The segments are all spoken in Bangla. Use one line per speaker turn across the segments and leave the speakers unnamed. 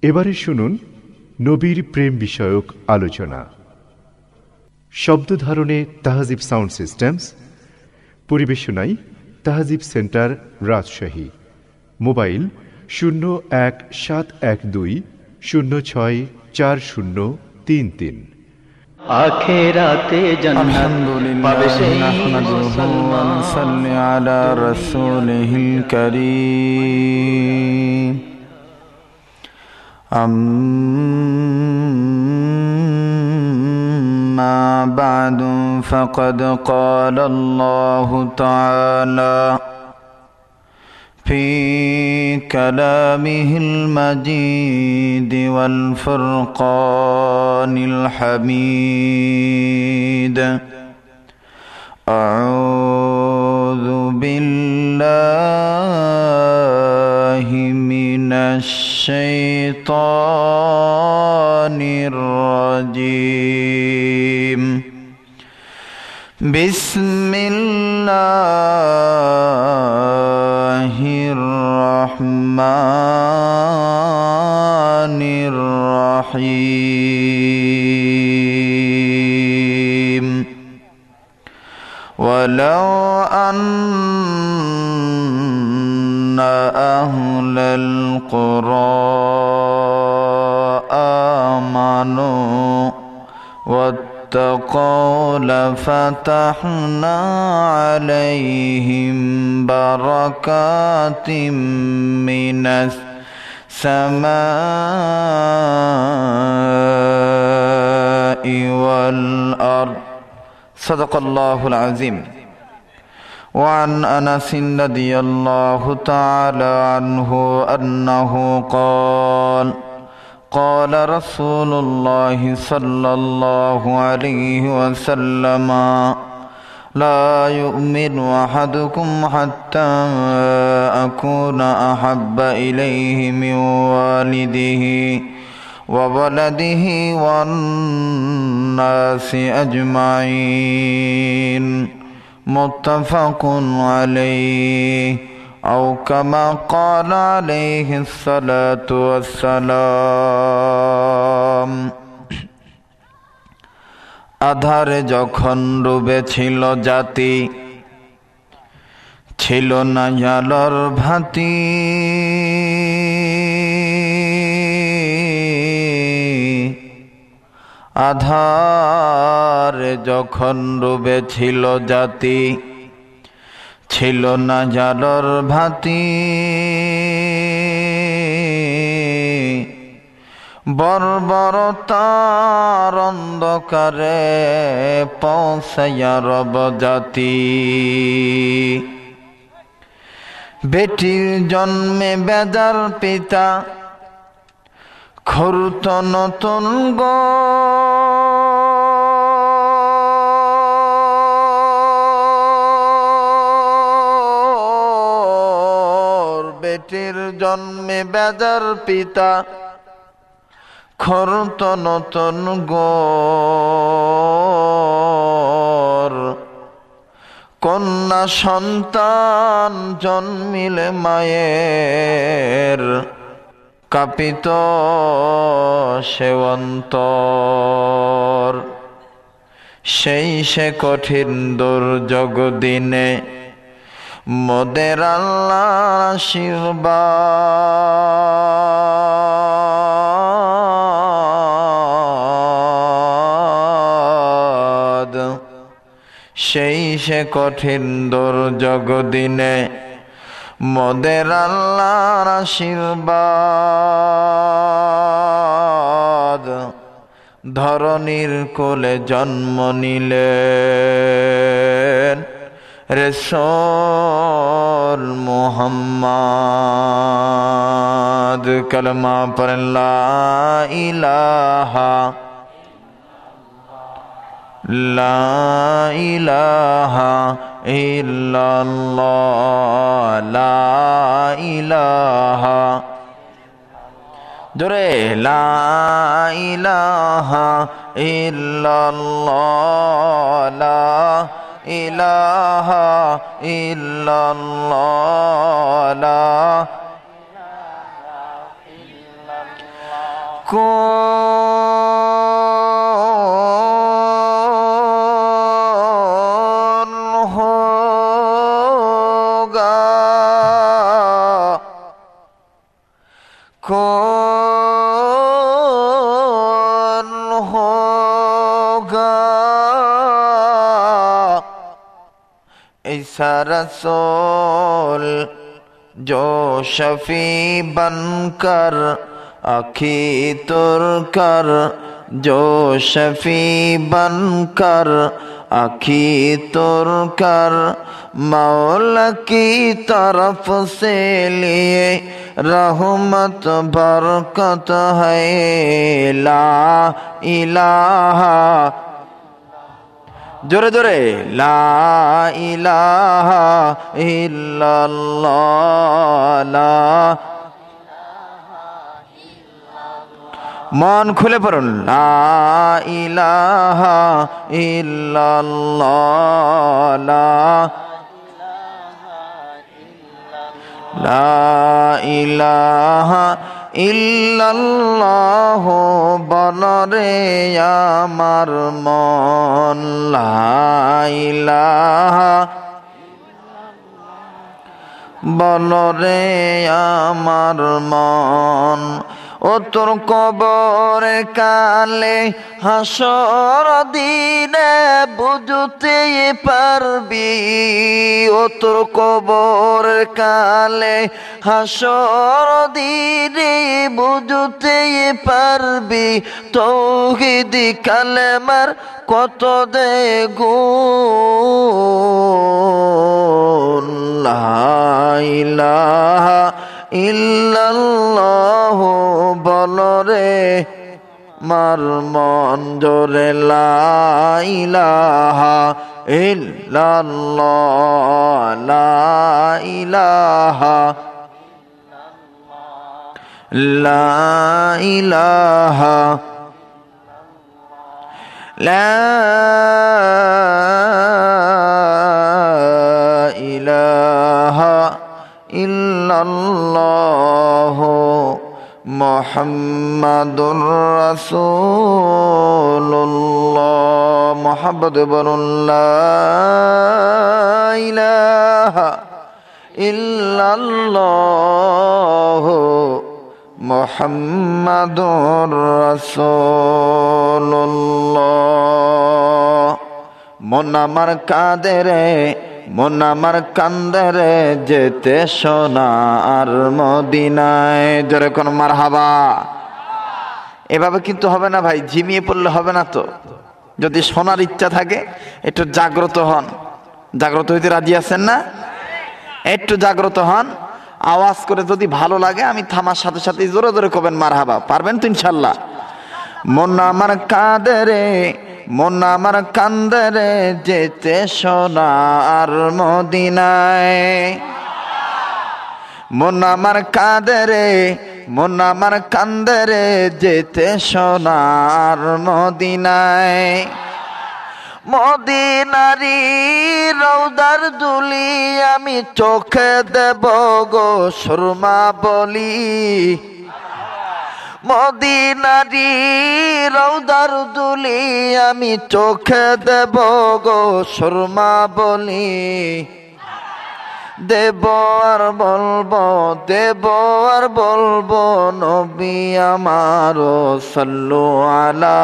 এবারে শুনুন নবীর প্রেম বিষয়ক আলোচনা। শব্দ ধারণে তাহজিব সাউন্ড সিস্টেমস, পরিবেশনায় তাহজিব সেন্টার, রাজশাহী। মোবাইল 017120640033।
আখিরাতে জান্নাত পাবে সেই মুসলমান।
সাল্লি আলা রাসূলিহিল কারীম। আম্মা বা'দু ফাকাদ ক্বালা আল্লাহু তাআলা في كلامه المجيد والفرقان الحميد. أعوذ بالله من الشيطان الرجيم. بسم الله الرحمن الرحيم. ولو أن أهل القرى آمنوا واتقوا لفتحنا عليهم بركات من السماء والأرض. صدق الله العظيم. وعن أنس رضي الله تعالى عنه أنه قال قال رسول الله صلى الله عليه وسلم لا يؤمن أحدكم حتى أكون أحب إليه من والده وولده والناس أجمعين. متفق عليه أو كما قال عليه الصلاة والسلام. আধারে যখন ডুবেছিল জাতি, ছিল না আলোর ভাতি। আধারে যখন ডুবেছিল জাতি, ছিল না আলোর ভাতি। বর্বরতার অন্ধকারে পৌঁছায়া রব জাতি। বেটির জন্মে বেজার পিতা, খুরত নতুন গো। বেটির জন্মে বেজার পিতা, খুরত নতুন গোর। কন্যা সন্তান জন্মিলে মায়ের, কাঁপিত সে অন্তর। সেই সে কঠিন দুর্যোগ দিনে মোদের আল্লাহর আশীর্বাদ। সেই সে কঠিন দুর্যোগ দিনে মোদের আল্লাহর আশীর্বাদ। ধরণীর কোলে জন্ম নিলেন রাসূল মুহাম্মদ। কালেমা পড়েন লা ইলাহা লা ইলাহা ইল্লাল্লাহ লা ইলাহা। জোরে লা ইলাহা ইল্লাল্লাহ লা ইলাহা ইল্লাল্লাহ লা कौन होगा कौन होगा ऐसा रसूल जो शफी बनकर आखी तुर कर, जो शफी बनकर आखी तुर कर मौला की तरफ से लिए रहमत बरकत है। ला इलाहा, जोरे जोरे, ला इलाहा इल्लल्लाह, ला मन खुले पड़ुन, ला इलाहा इल्लल्लाह, ला इलाहा इल्लल्लाह বলরে আমার মন, লা ইলাহা বলরে আমার মন। ও তোর কবর কালে হাসর দিনে বুঝতে পারবি, ও তোর কবর কালে হাসর দিনে বুঝতে পারবি তৌহিদ কালেমার কত দে গুণ। লা ইলাহা ইল্লাল্লাহ বলরে মার মন জোরে, লা ইলাহা ইল্লাল্লাহ, লা ইলাহা, লা ইলাহা, লা ইলাহা ইল্লাল্লাহ মুহাম্মাদুর রাসূলুল্লাহ। মুহাম্মদ বলুন, লা ইলাহা ইল্লাল্লাহ মুহাম্মাদুর রাসূলুল্লাহ। মন আমার কাঁদে রে, মন আমার কান্দে রে, যেতে সোনার মদিনায়। জোরে কোন মারহাবা। এভাবে কিন্তু হবে না ভাই, ঝিমিয়ে পড়লে হবে না তো। যদি শোনার ইচ্ছা থাকে একটু জাগ্রত হন। জাগ্রত হইতে রাজি আছেন না? একটু জাগ্রত হন, আওয়াজ করে যদি ভালো লাগে আমি থামার সাথে সাথে জোরে জোরে কবেন মারহাবা। পারবেন তো ইনশাল্লাহ? মন আমার কাঁদে রে, মন আমার কান্দে রে, যেতে সোনার মদিনায়। মন আমার কাঁদে রে, মন আমার কান্দে রে, যেতে সোনার মদিনায়। মদিনারি রৌদার দুলি আমি চোখে দেব গো সুরমা বলি। মদিনারি রৌদার দুলি আমি চোখে দেব গো সুরমা বলি। দেব আর বলবো, দেব আর বলবো নবী আমার সাল্লু আলা।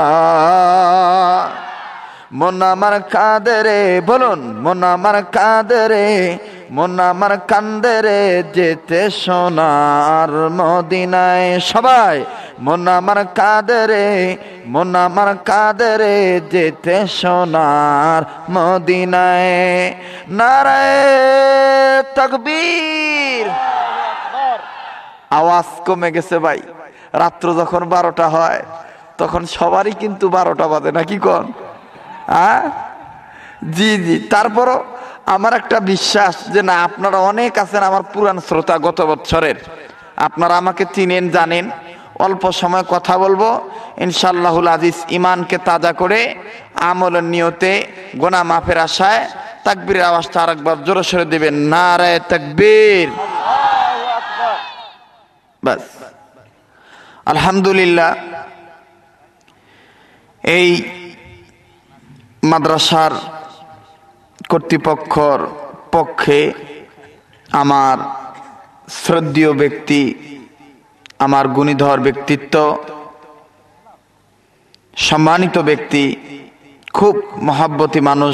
মন আমার কাঁদে রে, বলুন মন আমার কাঁদে রে, মন আমার কান্দে রে, যেতে সোনার মদিনায়। সবাই মন আমার কাঁদে রে, মন আমার কাঁদে রে, যেতে সোনার মদিনায়। নারায়ে তাকবীর। আওয়াজ কমে গেছে ভাই। রাত্র যখন 12টা হয় তখন সবারই কিন্তু 12টা বাজে, নাকি কোন? জি জি। তারপরও আমার একটা বিশ্বাস যে না, আপনারা অনেক আছেন আমার পুরান শ্রোতা, গত বছরের। আপনারা আমাকে চিনেন, জানেন। অল্প সময় কথা বলবো ইনশাআল্লাহুল আজিজ, ইমানকে তাজা করে আমলের নিয়তে, গোনা মাফের আশায়। তাকবীরের আওয়াজটা আরেকবার জোরে সরে দিবেন, নারায়ে তাকবীর। বাস। আলহামদুলিল্লাহ, এই মাদ্রাসার কর্তৃপক্ষর পক্ষে আমার শ্রদ্ধেয় ব্যক্তি, আমার গুণীধর ব্যক্তিত্ব, সম্মানিত ব্যক্তি, খুব মহাব্বতী মানুষ,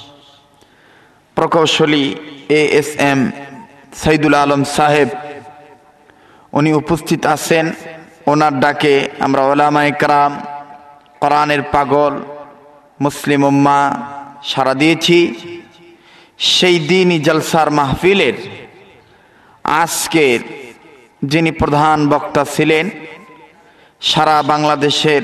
প্রকৌশলী ASM সাইদুল আলম সাহেব, উনি উপস্থিত আছেন। ওনার ডাকে আমরা ওলামায়ে কেরাম, কোরআনের পাগল, মুসলিম উম্মাহ সাড়া দিয়েছি। সেই দিনই জলসার মাহফিলের আজকের যিনি প্রধান বক্তা ছিলেন, সারা বাংলাদেশের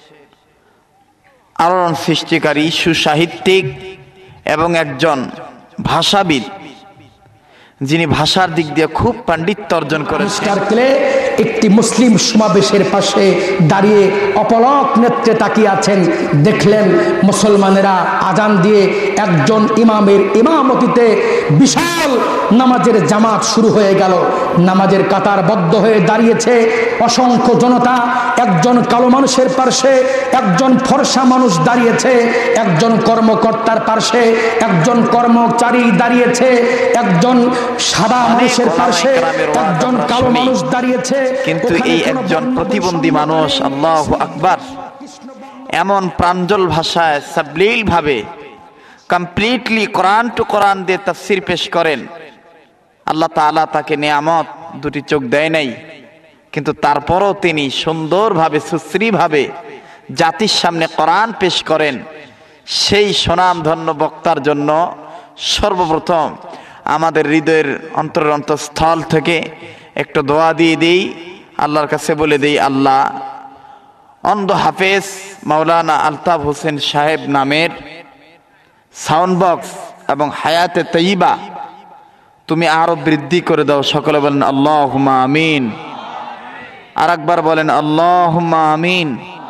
আলোড়ন সৃষ্টিকারী সুসাহিত্যিক এবং একজন ভাষাবিদ, যিনি ভাষার দিক দিয়ে খুব পাণ্ডিত্য অর্জন করেছেন।
একটি মুসলিম সমাবেশের পাশে দাঁড়িয়ে অপলক নেত্রে তাকিয়ে আছেন। দেখলেন মুসলমানেরা আজান দিয়ে একজন ইমামের ইমামতিতে বিশাল নামাজের জামাত শুরু হয়ে গেল। নামাজের কাতারবদ্ধ হয়ে দাঁড়িয়েছে অসংখ্য জনতা। একজন কালো মানুষের পাশে একজন ফর্সা মানুষ দাঁড়িয়েছে, একজন কর্মকর্তার পাশে একজন কর্মচারী দাঁড়িয়েছে, একজন সাদা মানুষের পাশে একজন কালো মানুষ দাঁড়িয়েছে।
কিন্তু এই একজন প্রতিবন্ধী মানুষ, আল্লাহু আকবার, এমন প্রাঞ্জল ভাষায় সাবলীল ভাবে কমপ্লিটলি কোরআন টু কোরআন দিয়ে তাফসীর পেশ করেন। আল্লাহ তাআলা তাকে নিয়ামত, দুটি চোখ দেয় নাই, কিন্তু তারপরও তিনি সুন্দরভাবে সুশ্রীভাবে জাতির সামনে কোরআন পেশ করেন। সেই সুনামধন্য বক্তার জন্য সর্বপ্রথম আমাদের হৃদয়ের অন্তরস্থল থেকে একটু দোয়া দিয়ে দিই, আল্লাহর কাছে বলে দিই, আল্লাহ অন্ধ হাফেজ মাওলানা আলতাফ হোসেন সাহেব নামের সাউন্ড বক্স এবং হায়াতে তৈয়বা তুমি আরো বৃদ্ধি করে দাও। সকলে বলেন আল্লাহুম্মা আমিন। আর একবার বলেন আল্লাহুম্মা আমিন।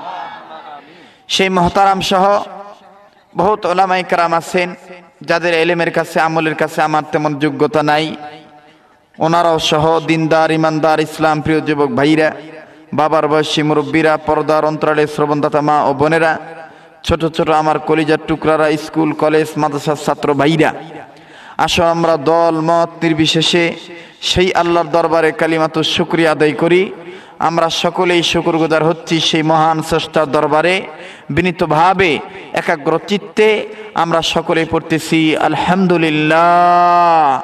সেই মুহতারাম সহ বহুত উলামায়ে কেরাম আছেন যাদের ইলমের কাছে, আমলের কাছে আমার তেমন যোগ্যতা নাই। ওনারাও সহ দিনদার, ইমানদার, ইসলাম প্রিয় যুবক ভাইরা, বাবার বয়সী মুরব্বীরা, পর্দার অন্তরালে শ্রবণদাতা মা ও বোনেরা, ছোট ছোট আমার কলিজার টুকরারা, স্কুল কলেজ মাদ্রাসার ছাত্র ভাইরা, আসো আমরা দল মত নির্বিশেষে সেই আল্লাহর দরবারে কালিমাতুশ শুকরিয়া আদায় করি। আমরা সকলেই শুকরগুজার হচ্ছি সেই মহান স্রষ্টার দরবারে বিনীতভাবে একাগ্র চিত্তে আমরা সকলেই পড়তেছি আলহামদুলিল্লাহ।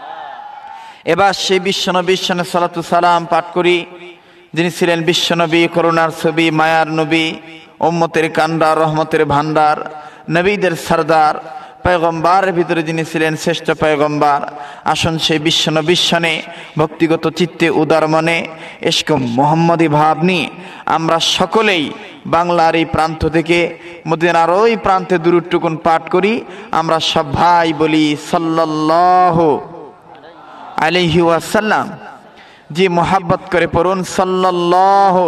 এবার সেই বিশ্বনবীর সানে সালাতু সালাম পাঠ করি, যিনি ছিলেন বিশ্বনবী, করুণার ছবি, মায়ার নবী, উম্মতের কান্ডার, রহমতের ভান্ডার, নবীদের সরদার, পয়গম্বরের ভিতরে যিনি ছিলেন শ্রেষ্ঠ পয়গম্বর। আসুন সেই বিশ্বনবীর সানে ভক্তিগত চিত্তে, উদার মনে, ইশক মোহাম্মদী ভাব নিয়ে আমরা সকলেই বাংলার এই প্রান্ত থেকে মদিনার ওই প্রান্তে দুরূদটুকুন পাঠ করি। আমরা সব ভাই বলি সাল্লাল্লাহু আলাইহি ওয়াসাল্লাম। যে মোহাব্বত করে পড়ুন সাল্লাল্লাহু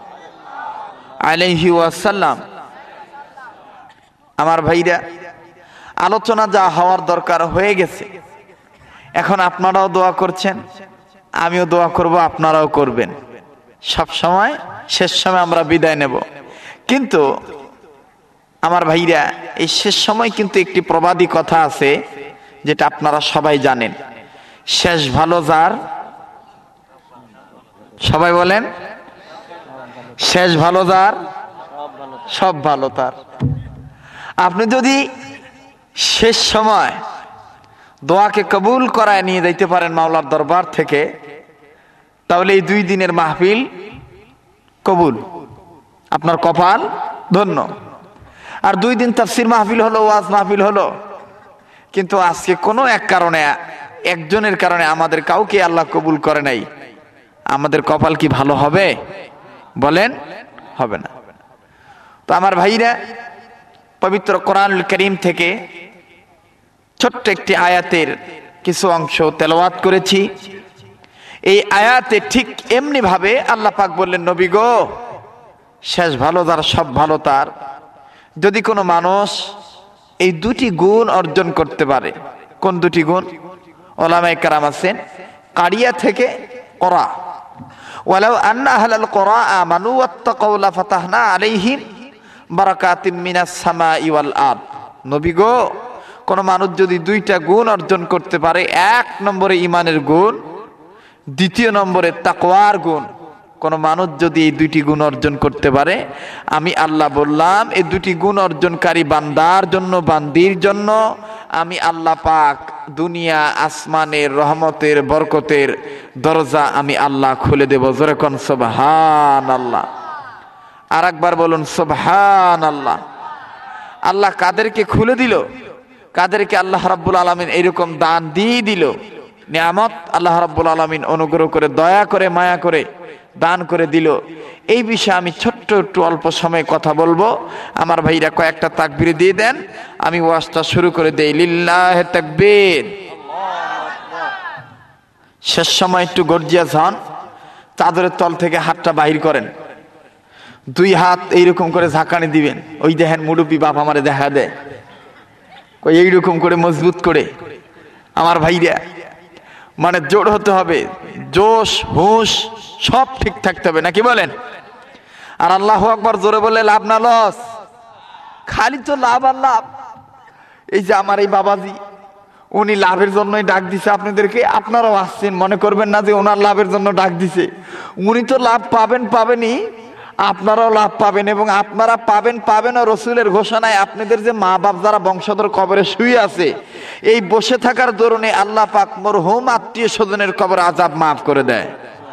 আলাইহি ওয়াসাল্লাম। আমার ভাইরা, আলোচনা যা হওয়ার দরকার হয়ে গেছে। এখন আপনারাও দোয়া করছেন, আমিও দোয়া করব, আপনারাও করবেন। সব সময় শেষ সময় আমরা বিদায় নেব, কিন্তু আমার ভাইরা, এই শেষ সময় কিন্তু একটি প্রবাদী কথা আছে যেটা আপনারা সবাই জানেন, শেষ ভালো যার, সবাই বলেন শেষ ভালো যার সব ভালো তার। আপনি যদি শেষ সময় দোয়াকে কবুল করায় নিয়ে যাইতে পারেন মাওলার দরবার থেকে, তাহলে এই 2 দিনের মাহফিল কবুল, আপনার কপাল ধন্য। আর 2 দিন তাফসীর মাহফিল হলো, ওয়াজ মাহফিল হলো, কিন্তু আজকে কোনো এক কারণে, একজনের কারণে আমাদের কাউকে আল্লাহ কবুল করে নাই। আমাদের কপাল কি ভালো হবে? বলেন, হবে না। তো আমার ভাইরা, পবিত্র কোরআনুল কারীম থেকে ছোট্ট একটি আয়াতের কিছু অংশ তেলাওয়াত করেছি। এই আয়াতে ঠিক এমনি ভাবে আল্লাহ পাক বললেন, নবী গো, শেষ ভালো যার সব ভালো তার। যদি কোনো মানুষ এই 2টি গুণ অর্জন করতে পারে, কোন 2টি গুণ? ওলামায়ে কেরাম আছেন, কারিয়া থেকে করা, ওয়ালাউ আন্না আহলাল কুরা আমানু ওয়াত্তাকাউ লাফাতাহনা আলাইহিম বারাকাতিম মিনাস সামাই ওয়াল আরদ। নবী গো, কোন মানুষ যদি দুইটা গুণ অর্জন করতে পারে, এক নম্বরে ঈমানের গুণ, দ্বিতীয় নম্বরে তাকওয়ার গুণ, কোন মানুষ যদি এই দুইটি গুণ অর্জন করতে পারে, আমি আল্লাহ বললাম এই দুটি গুণ অর্জনকারী বান্দার জন্য, বান্দির জন্য আমি আল্লাহ পাক দুনিয়া আসমানের রহমতের বরকতের দরজা আমি আল্লাহ খুলে দেব। জোরে কোন সুবহানাল্লাহ। আর একবার বলুন সুবহানাল্লাহ। আল্লাহ কাদেরকে খুলে দিল? কাদেরকে আল্লাহ রাব্বুল আলামিন এরকম দান দিয়ে দিল, নিয়ামত আল্লাহ রাব্বুল আলামিন অনুগ্রহ করে, দয়া করে, মায়া করে দান করে দিল। এই বিষয়ে আমি ছোট্ট একটু অল্প সময় কথা বলবো। আমার ভাইরা কয়েকটা তাকবীর দিয়ে দেন, আমি ওয়াজটা শুরু করে দেই। লিল্লাহে তাকবীর। শেষ সময় একটু গর্জিয়াস হন, চাদরের তল থেকে হাতটা বাহির করেন, দুই হাত এইরকম করে ঝাঁকানি দিবেন। ওই দেখেন মুরব্বী বাপ আমারে দেখা দেয়, এইরকম করে মজবুত করে। আমার ভাইরা মানে জোর হতে হবে, জোশ হুঁশ সব ঠিক থাকতে হবে, নাকি বলেন? আর আল্লাহু আকবার জোরে বললে লাভ না লস? খালি তো লাভ আর লাভ। এই যে আমার এই বাবাজি, উনি লাভের জন্যই ডাক দিছে আপনাদেরকে। আপনারাও আসছেন, মনে করবেন না যে ওনার লাভের জন্য ডাক দিছে। উনি তো লাভ পাবেনই, আপনারাও লাভ পাবেন, এবং আপনারা পাবেন ও রসুলের ঘোষণায়। আপনাদের যে মা বাপ যারা বংশধর কবরে শুয়ে আছে, এই বসে থাকার দরুনে আল্লাহ পাক মরহুম আত্মীয় স্বজনের কবর আযাব মাফ করে দেয়।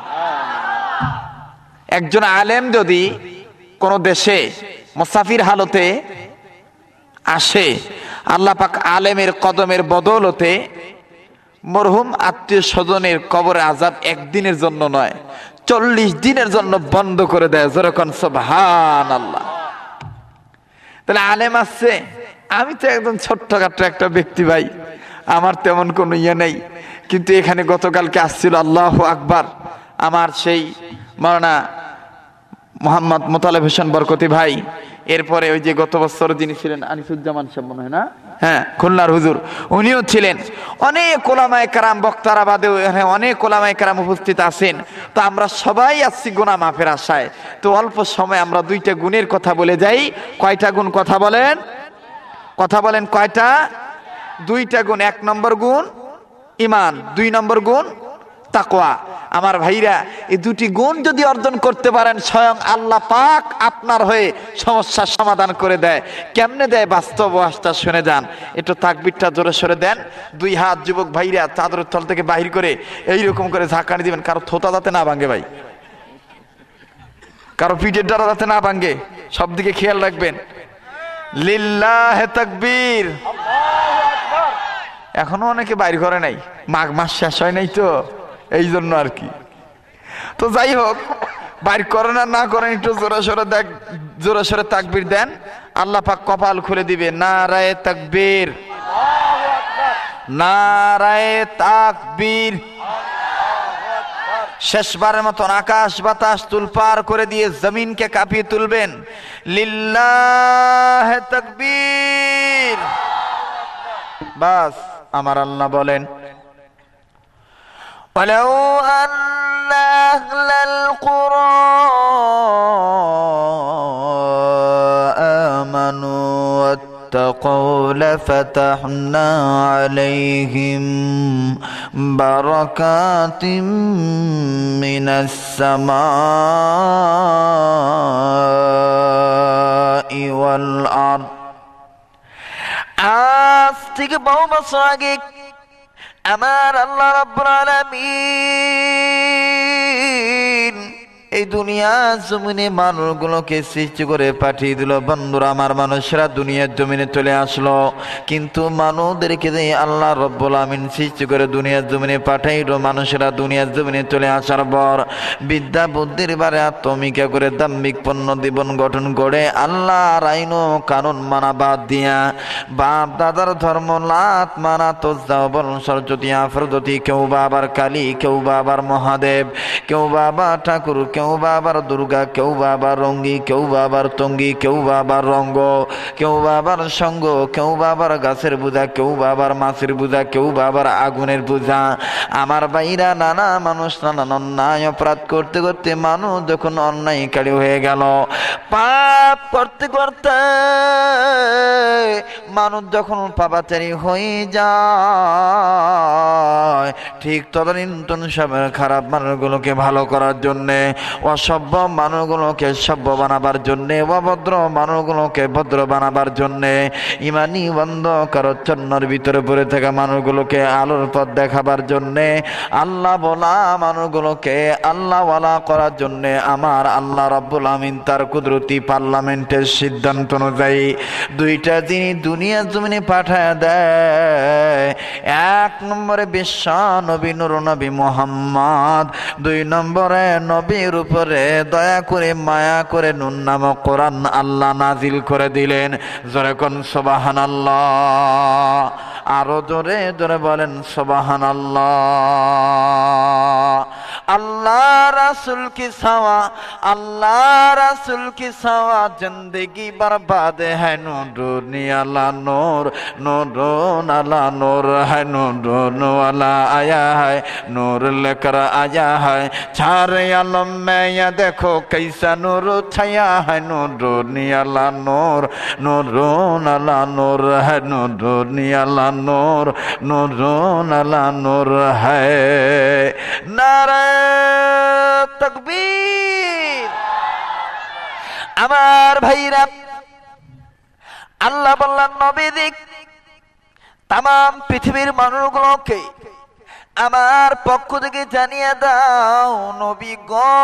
একজন আলেম যদি কোন দেশে মুসাফির হালতে আসে, আল্লাহ পাক আলেমের কদমের বদৌলতে মরহুম আত্মীয় স্বজনের কবরে আযাব একদিনের জন্য নয়, 40 দিনের জন্য বন্ধ করে দেয়। যেরকম সুবহানাল্লাহ। তাহলে আলেম আসছে, আমি তো একদম ছোট্টখাট্ট একটা ব্যক্তি ভাই, আমার তেমন কোনো ইয়ে নেই, কিন্তু এখানে গতকালকে আসছিল, আল্লাহু আকবার, আমার সেই মাওলানা মোহাম্মদ মোতালেব হোসেন বরকতি ভাই, এরপরে ওই যে গত বছর যিনি ছিলেন আনিসুজ্জামান সাহেব মনে হয় না, হ্যাঁ, খুলনার হুজুর, উনিও ছিলেন। অনেক ওলামায়ে কেরাম, বক্তারা বাদে অনেক ওলামায়ে কেরাম উপস্থিত আছেন। তো আমরা সবাই আসছি গুনাহ মাফের আশায়। তো অল্প সময় আমরা দুইটা গুণের কথা বলে যাই। কয়টা গুণ কথা বলেন? কথা বলেন কয়টা? দুইটা গুণ। 1 নম্বর গুণ ঈমান, 2 নম্বর গুণ তাকওয়া। আমার ভাইরা, এই দুটি গুণ যদি অর্জন করতে পারেন, স্বয়ং আল্লাহ পাক আপনার হয়ে সমস্যার সমাধান করে দেয়। কেমনে দেয় বাস্তব ওয়াজটা শুনে যান। একটু তাকবীরটা জোরে সরে দেন। 2 হাত যুবক ভাইরা চাদরের তল থেকে বাহির করে এইরকম করে ঝাঁকানি দিবেন। কারো থোতা যাতে না ভাঙে ভাই, কারো পিঠের দ্বারা যাতে না ভাঙে, সব দিকে খেয়াল রাখবেন। লিল্লাহে তাকবীর। এখনো অনেকে বাইর করে নাই, মাঘ মাস শেষ হয় নাই তো, এই জন্য আর কি। তো যাই হোক, বাইর করেন আর না করেন, একটু জোরে সরে তাকবীর দেন, আল্লাহ পাক কপাল খুলে দিবে। নারায়ে তাকবীর, নারায়ে তাকবীর। শেষবারের মতন আকাশ বাতাস তুলপার করে দিয়ে জমিনকে কাঁপিয়ে তুলবেন। লিল্লাহে তাকবীর। বাস, আমার আল্লাহ বলেন, ولو أن أهل القرى آمنوا واتقوا لفتحنا عليهم بركات من السماء والأرض। আজ থেকে বহু বছর আগে আমার আল্লাহ রাব্বুল আলামিন এই দুনিয়া জমিনে মানুষগুলোকে সৃষ্টি করে পাঠিয়ে দিল। বন্ধুরা আমার, মানুষরা দুনিয়ার জমিনে চলে আসলো, কিন্তু মানুষদেরকে আল্লাহ রাব্বুল আলামিন সৃষ্টি করে দুনিয়ার জমিনে পাঠাইলো। মানুষেরা দুনিয়ার জমিনে চলে আসার পর বিদ্যা বুদ্ধির বারে আত্মমিকা করে দাম্ভিক পণ্য জীবন গঠন করে আল্লাহর আইন ও কানুন মানা বাদ দিয়া বাপ দাদার ধর্ম লাত মানা তোজাবল সরস্বতী আফরদতি, কেউ বাবার কালী, কেউ বাবার মহাদেব, কেউ বাবা ঠাকুর, কেউ কেউ বা আবার দুর্গা, কেউ বা আবার রঙ্গি, কেউ বা আবার টঙ্গি, কেউ বা আবার রঙ্গ, কেউ বা আবার সঙ্গ, কেউ বা আবার গাছের বোঝা, কেউ বা আবার মাছের বোঝা, কেউ বা আবার আগুনের বোঝা। আমার ভাইরা, নানা মানুষ নানান অন্যায় অপরাধ করতে করতে মানুষ যখন অন্যায়কারী হয়ে গেল, পাপ করতে করতে মানুষ যখন পাপাচারী হয়ে যায়, ঠিক তদানীন্তন সবের খারাপ মানুষগুলোকে ভালো করার জন্যে, অসভ্য মানুষগুলোকে সভ্য বানাবার জন্যে, অভদ্র মানুষগুলোকে ভদ্র বানাবার জন্যে, ইমানি অন্ধকারাচ্ছন্নর ভিতরে পড়ে থাকা মানুষগুলোকে আলোর পথ দেখাবার জন্যে, আল্লাহ বলা মানুষগুলোকে আল্লাহওয়ালা করার জন্যে আমার আল্লাহ রাব্বুল আমিন তার কুদরতি পার্লামেন্টের সিদ্ধান্ত অনুযায়ী দুইটা যিনি দুনিয়া জমিনে পাঠায় দেয়, এক নম্বরে বিশ্ব নবী নূর নবী মুহাম্মদ, দুই নম্বরে নবীর উপরে দয়া করে মায়া করে নুন নামক কোরআন আল্লাহ নাজিল করে দিলেন। জোরে কোন সুবহানাল্লাহ, আরো জোরে জোরে বলেন সুবহানাল্লাহ। अल्लाह रसूल की सवा, अल्लाह रसूल की सवा, जिंदगी बर्बाद है नूर नियाला नूर, नूर नाला नूर है, नूर वाला आया है, नूर लेकर आया है सारे आलम में, या देखो कैसा नूर छाया है, नूर नियाला नूर, नूर नाला नूर है, नूर नियाला नूर, नूर नाला नूर है। नारे तकबीर। আমার ভাইরা, আল্লাহ বললেন নবী দিক তাম পৃথিবীর মানুষগুলোকে আমার পক্ষ থেকে জানিয়ে দাও, নবী গো,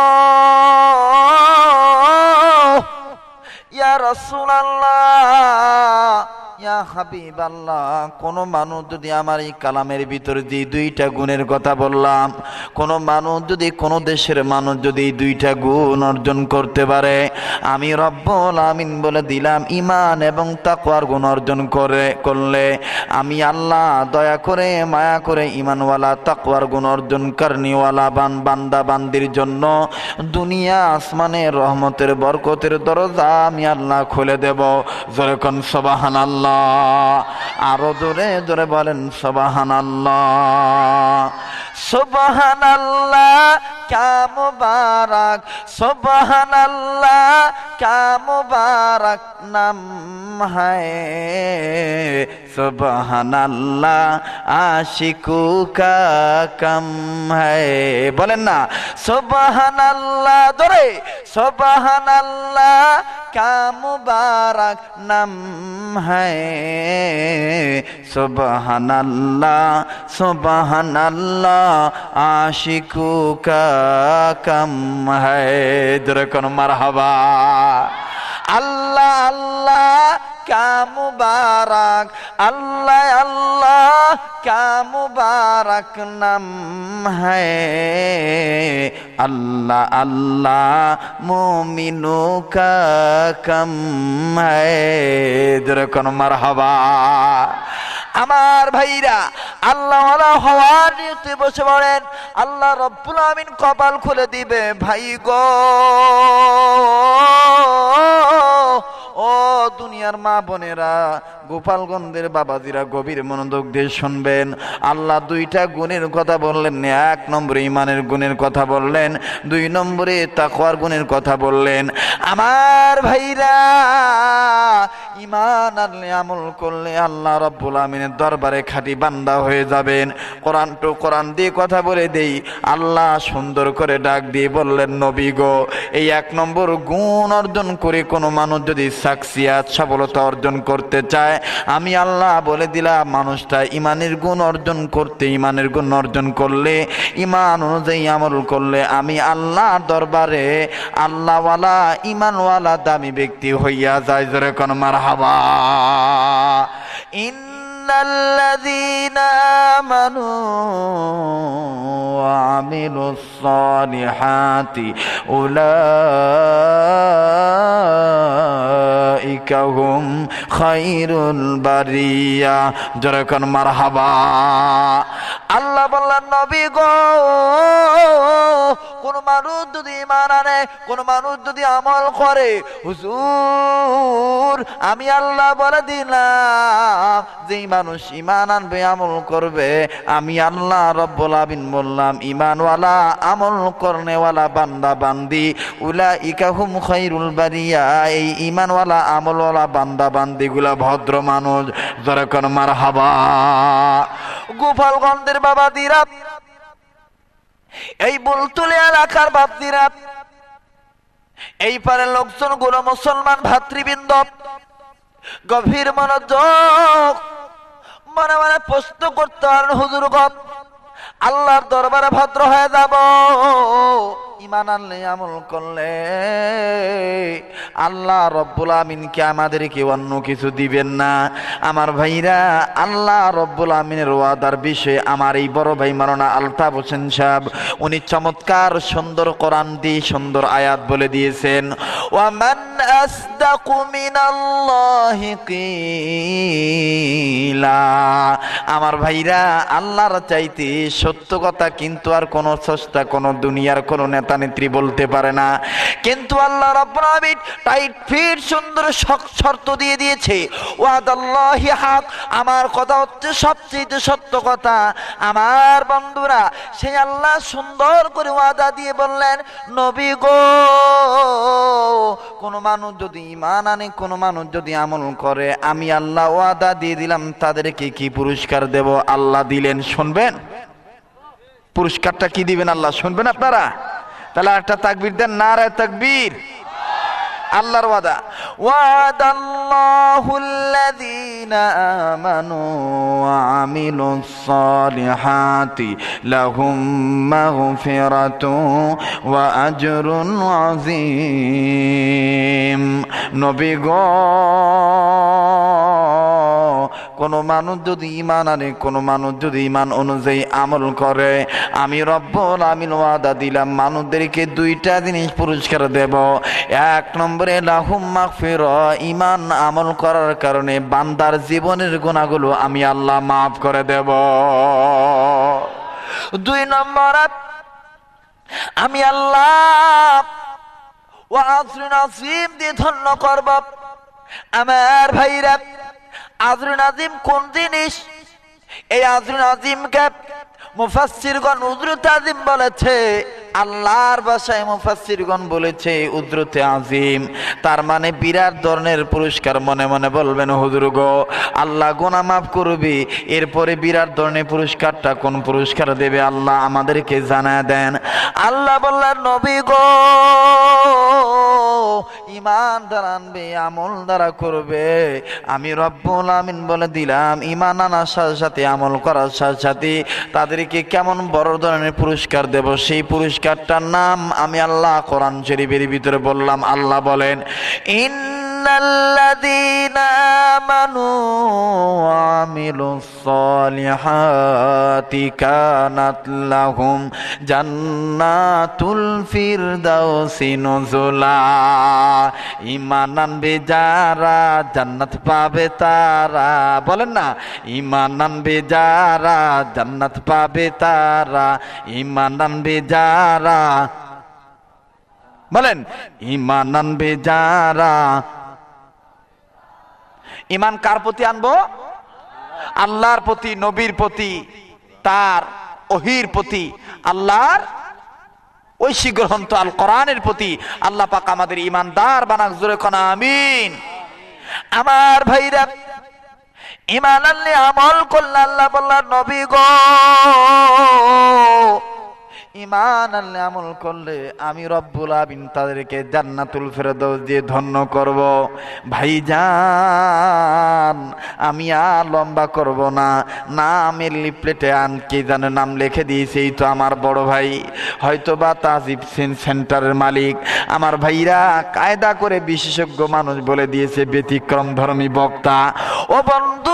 ইয়া রাসূলুল্লাহ, ইয়া হাবিবাল্লাহ, কোন মানুষ যদি আমার এই কালামের ভিতরে যে দুইটা গুণের কথা বললাম, কোন মানুষ যদি, কোন দেশের মানুষ যদি দুইটা গুণ অর্জন করতে পারে, আমি রব্বুল আমিন বলে দিলাম ঈমান এবং তাকওয়ার গুণ অর্জন করলে আমি আল্লাহ দয়া করে মায়া করে ঈমানওয়ালা তাকওয়ার গুণ অর্জন করনিওয়ালা বান্দা বান্দির জন্য দুনিয়া আসমানের রহমতের বরকতের দরজা আমি আল্লাহ খুলে দেব। জোরে কোন সুবহানাল্লাহ, আরো জোরে জোরে বলেন সুবহানাল্লাহ। সুবহানাল্লাহ क्या मुबारक, सुबहानल्लाह क्या मुबारक नाम है, सुबहानल्लाह आशिकू का कम है। बोलें ना सुबहानल्लाह, दोरे सुबहानल्लाह क्या मुबारक नाम है, सुबहानल्लाह सुबहानल्लाह आशिकू का कम है। दुरकन मरहबा। अल्लाह अल्लाह क्या मुबारक, अल्लाह अल्लाह क्या मुबारक नाम है, अल्लाह अल्लाह मोमिनों का कम है। दुरकन मरहबा। আমার ভাইরা, আল্লাহ হওয়ার নিয়তে বসে পড়েন, আল্লাহ রব্বুল আমিন কপাল খুলে দিবে। ভাই গো, ও দুনিয়ার মা বোনেরা, গোপালগঞ্জের বাবাজিরা গভীর মনোযোগ দিয়ে শুনবেন। আল্লাহ দুইটা গুণের কথা বললেন, এক নম্বরে ইমানের গুণের কথা বললেন, দুই নম্বরে তাকওয়ার গুণের কথা বললেন। আমার ভাইরা, ইমান আনলে আমল করলে আল্লাহ রাব্বুল আমিনের দরবারে খাঁটি বান্দা হয়ে যাবেন। কোরআন টু কোরআন দিয়ে কথা বলে দেই। আল্লাহ সুন্দর করে ডাক দিয়ে বললেন, নবী গো, এই এক নম্বর গুণ অর্জন করে কোনো মানুষ যদি সাকসিয়াত সফলতা অর্জন করতে চায়, আমি আল্লাহ বলে দিলাম মানুষটা ইমানের গুণ অর্জন করতে, ইমানের গুণ অর্জন করলে, ইমান অনুযায়ী আমল করলে আমি আল্লাহ দরবারে আল্লাহওয়ালা ইমানওয়ালা দামি ব্যক্তি হইয়া যায়। জোরে কোন মারহাবা। الذين آمنوا وعملوا الصالحات أولئك هم خير البرية। جركن مرحبا। আল্লাহ বললেন, নবী গো, কোন মানুষ যদি ঈমান আনে, কোন মানুষ যদি আমল করে, হুজুর আমি আল্লাহ বলে দিলাম যেই মানুষ ঈমান আনবে আমল করবে, আমি আল্লাহ রব্বুল আমিন বললাম ঈমানওয়ালা আমল করনেওয়ালা বান্দা বান্দি উলাইকা হুম খায়রুল বারিয়া, এই ঈমানওয়ালা আমলওয়ালা বান্দা বান্দিগুলা ভদ্র মানুষ। যারা কোন মারহাবা। গোপালগঞ্জের বাবাদিরা, এই বুলতুলি এলাকার বাপদিরা, এই পারে লোকজন গুলো মুসলমান ভাতৃবৃন্দ, গভীর মনোযোগ মনে মনে প্রশ্ন করতে পারেন, হুজুর গপ আল্লাহর দরবারে ভদ্র হয়ে যাব, ঈমান আনলে আমল করলে আল্লাহ রব্বুল আমিন কি আমাদেরকে অন্য কিছু দিবেন না? আমার ভাইরা, আল্লাহ রব্বুল আমিনের ওয়াদার বিষয়ে আমার এই বড় ভাই মাওলানা আলতাফ হোসেন সাহেব উনি চমৎকার সুন্দর কোরআন দিয়ে সুন্দর আয়াত বলে দিয়েছেন, ওয়ামান আসদাকু মিনাল্লাহি কিলা। আমার ভাইরা, আল্লাহর চাইতে সত্য কথা কিন্তু আর কোন স্রষ্টা, কোন দুনিয়ার কোন নেতা নেত্রী বলতে পারে না। কিন্তু আল্লাহ রাব্বুল আমিন টাইট ফিট সুন্দর শর্ত দিয়ে দিয়েছে, ওয়াদাল্লাহি হক, আমার কথা হচ্ছে সবচেয়ে সত্য কথা। আমার বন্ধুরা, সেই আল্লাহ সুন্দর করে ওয়াদা দিয়ে বললেন, নবী গো কোন মানুষ যদি ঈমান আনে, কোন মানুষ যদি আমল করে, আমি আল্লাহ ওয়াদা দিয়ে দিলাম তাদেরকে কি পুরস্কার দেব। আল্লাহ দিলেন, শুনবেন পুরস্কারটা কি দিবেন আল্লাহ, শুনবেন আপনারা? তাহলে একটা তাকবীর দেন, নারায়ে তাকবীর। আল্লাহর ওয়াদা, ওয়াদাল্লাহুল্লাযীনা আমানু ওয়া আমিলুস সালিহাতি লাহুম মাগফিরাতুন ওয়া আজরুন আযীম। নবী গো কোন মানুষ যদি ঈমান আনে, কোন মানুষ যদি ঈমান অনুযায়ী আমল করে, আমি রব্বুল আমিন ওয়াদা দিলাম মানুষদেরকে দুইটা জিনিস পুরস্কার দেব। এক নম্বরে লাহুম মাগফিরা, ঈমান আমল করার কারণে বান্দার জীবনের গুনাহগুলো আমি আল্লাহ মাফ করে দেব। দুই নম্বর, আমি আল্লাহ ওয়া আজরুন আযীম দিয়ে ধন্য করব। আমার ভাইরা, আজরুন আযীম কোন জিনিস? এই আজরুন আযীমকে মুফাসসিরগণ উজরতে আযীম বলেছে, আল্লাহর ভাষায় মুফাসসিরগণ বলেছে উজরতে আযীম, তার মানে বিরাট ধরনের পুরস্কার। মনে মনে বলবেন, হুজুর গো আল্লাহ গুনাহ মাফ করবে, এরপরে বিরাট ধরনের পুরস্কারটা কোন পুরস্কার দেবে আল্লাহ আমাদেরকে জানায় দেন। আল্লাহ বললেন, নবী গো ঈমান দ্বারা আনবে, আমল দ্বারা করবে, আমি রব্বুল আমিন বলে দিলাম ঈমান আনার সাথে সাথে আমল করার সাথে সাথে তাদেরকে কেমন বড় ধরনের পুরস্কার দেব, সেই পুরস্কারটার নাম আমি আল্লাহ কোরআন শরীফের ভিতরে বললাম। আল্লাহ বলেন, ইন্নাল্লাযীনা আমানু ওয়া আমিলুস সালিহাতি কানাত লাহুম জান্নাতুল ফিরদাউসি নুজুলা। ঈমান আনবে যারা জান্নাত পাবে তারা, বলেন না, ঈমান আনবে যারা জান্নাত পাবে তারা, ঈমান আনবে যারা, বলেন ঈমান আনবে যারা। ঈমান কার প্রতি আনবো? আল্লাহর প্রতি, নবীর প্রতি, তার ওহীর প্রতি, আল্লাহর ঐশী গ্রন্থ আল কোরআনের প্রতি। আল্লাহ পাক আমাদের ঈমানদার বানাক, জোরে কোন আমিন। আমার ভাইরা, ঈমান আনলে আমল করলে আল্লাহ বললেন, নবী গো ঈমান আনলে আমল করলে আমি রব্বুল আমিন তাদেরকে জান্নাতুল ফেরদাউস দিয়ে ধন্য করব। ভাইজান, আমি আর লম্বা করব না, নামের লিফলেটে কে জানে নাম লিখে দিয়েছে, এই তো আমার বড় ভাই, হয়তো বা তাজিব সেন্টারের মালিক। আমার ভাইরা, কায়দা করে বিশেষজ্ঞ মানুষ বলে দিয়েছে, ব্যতিক্রম ধর্মী বক্তা। ও বন্ধু,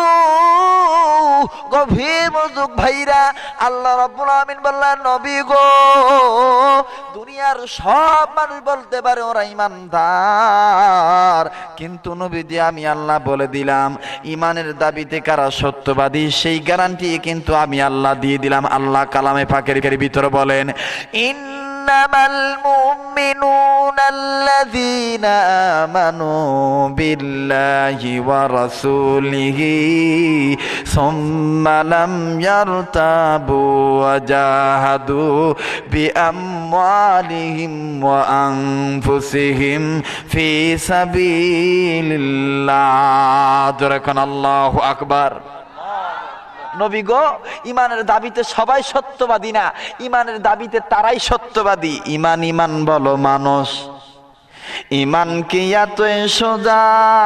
গভীর মনোযোগ ভাইরা, আল্লাহ রাব্বুল আমিন বললেন, নবী গো দুনিয়ার সব মানুষ বলতে পারে ওরা ঈমানদার, কিন্তু নবীজি আমি আল্লাহ বলে দিলাম ঈমানের দাবিতে কারা সত্যবাদী সেই গ্যারান্টি কিন্তু আমি আল্লাহ দিয়ে দিলাম। আল্লাহ কালামে পাকের ভিতরে বলেন, ইন্নামাল মুমিনুনা আল্লাযীনা আমানু বিল্লাহি ওয়া রাসূলিহি সুম্মা লাম ইয়ারতাবু ওয়া জাহাদু বিআমওয়ালিহিম ওয়া আনফুসিহিম ফি সাবিলিল্লাহ। যখন আল্লাহু আকবার। নবী গো, ইমানের দাবিতে সবাই সত্যবাদী না, ইমানের দাবিতে তারাই সত্যবাদী। ইমান ইমান বলো মানুষ, ইমান কি এত সোজা?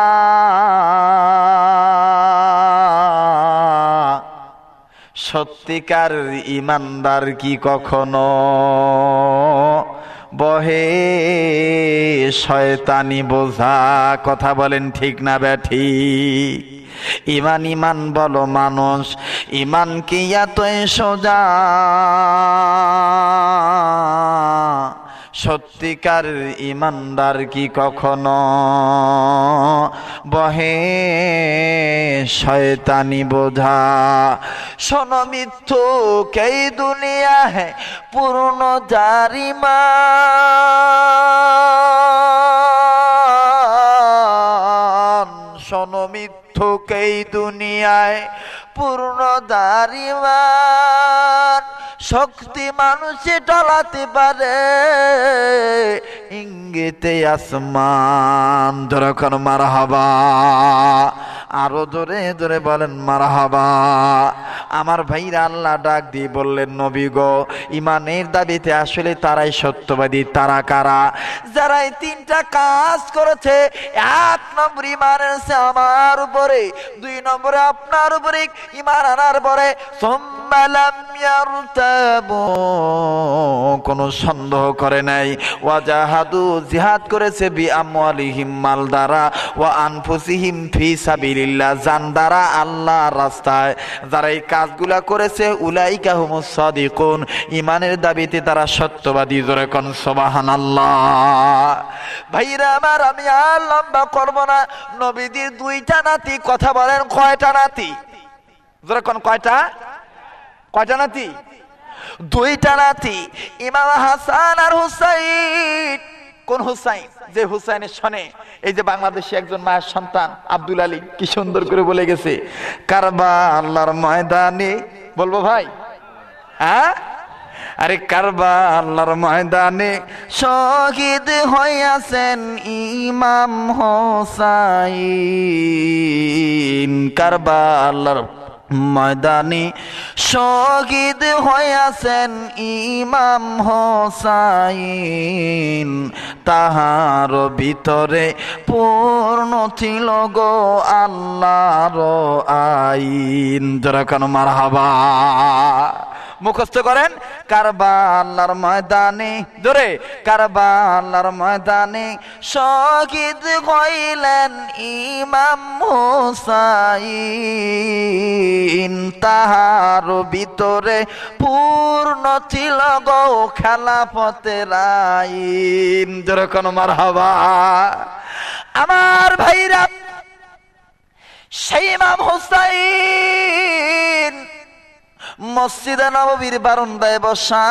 সত্যিকার ইমানদার কি কখনো বহে শয়তানি বোঝা? কথা বলেন ঠিক না ব্যাঠিক? ইমান ইমান বলো মানুষ, ইমান কি এতই সোজা? সত্যিকার ইমানদার কি কখনো বহে শয়তানি বোঝা? শোনো মিথ্যুক এই দুনিয়া হে পূর্ণ জারিমা, শোনো মিথ্যুক এই দুনিয়ায় পূর্ণ দারিমান। শক্তি মানুষে টলাতে পারে ইঙ্গিতে আসমান। যখন মারহাবা, আরো জোরে জোরে বলেন মারহাবা। আমার ভাইরা আল্লাহ ডাক দিয়ে বললেন, নবী গো, ইমানের দাবিতে আসলে তারাই সত্যবাদী। তারা কারা? যারা এই তিনটা কাজ করেছে। এক নম্বর ইমান এনেছে আমার উপরে, দুই নম্বরে আপনার উপরে ইমান আনার পরে সুম্মা লাম ইয়ারতাবু, কোনো সন্দেহ করে নাই, ওয়া জাহাদু, জিহাদ করেছে, বিআমওয়ালিহিম, মাল দ্বারা, ওয়া আনফুসিহিম, ফি সাবিলিল্লাহ, জান দ্বারা আল্লাহর রাস্তায়। যারা এই কাজগুলা করেছে উলাইকা হুমুস সাদিকুন, ইমানের দাবিতে তারা সত্যবাদী। জোরে কোন সুবহানাল্লাহ। ভাইরা আমার, আমি আর লম্বা করব না। নবীদের দুইটা নাতি, কথা বলেন কয়টা নাতি? জোরে কোন কয়টা? কয়টা নাতি? দুইটা নাতি, ইমাম হাসান আর হুসাইন। কোন হুসাইন? যে হুসাইনের সনে এই যে বাংলাদেশে একজন মায়ের সন্তান আব্দুল আলী কি সুন্দর করে বলে গেছে, কারবালার ময়দানে, বলবো ভাই? হ্যাঁ, আরে কারবালার ময়দানে শহীদ হইয়াছেন ইমাম হোসাইন। কারবালার ময়দানে শহীদ হইয়াছেন ইমাম হোসাইন। তাহার ভিতরে পূর্ণ ছিল গো আল্লাহর আইন। যারা কেন মারহাবা মুখস্থ করেন। কারবালার ময়দানে, জোরে, কারবালার ময়দানে শহীদ হইলেন ইমাম হোসাইন। তাহার ভিতরে পূর্ণ ছিল গো খেলাফতের আইন। যেরকম মারহাবা। আমার ভাইরা, সেই ইমাম হোসাইন মসজিদে নববীর বারান্দায় বসা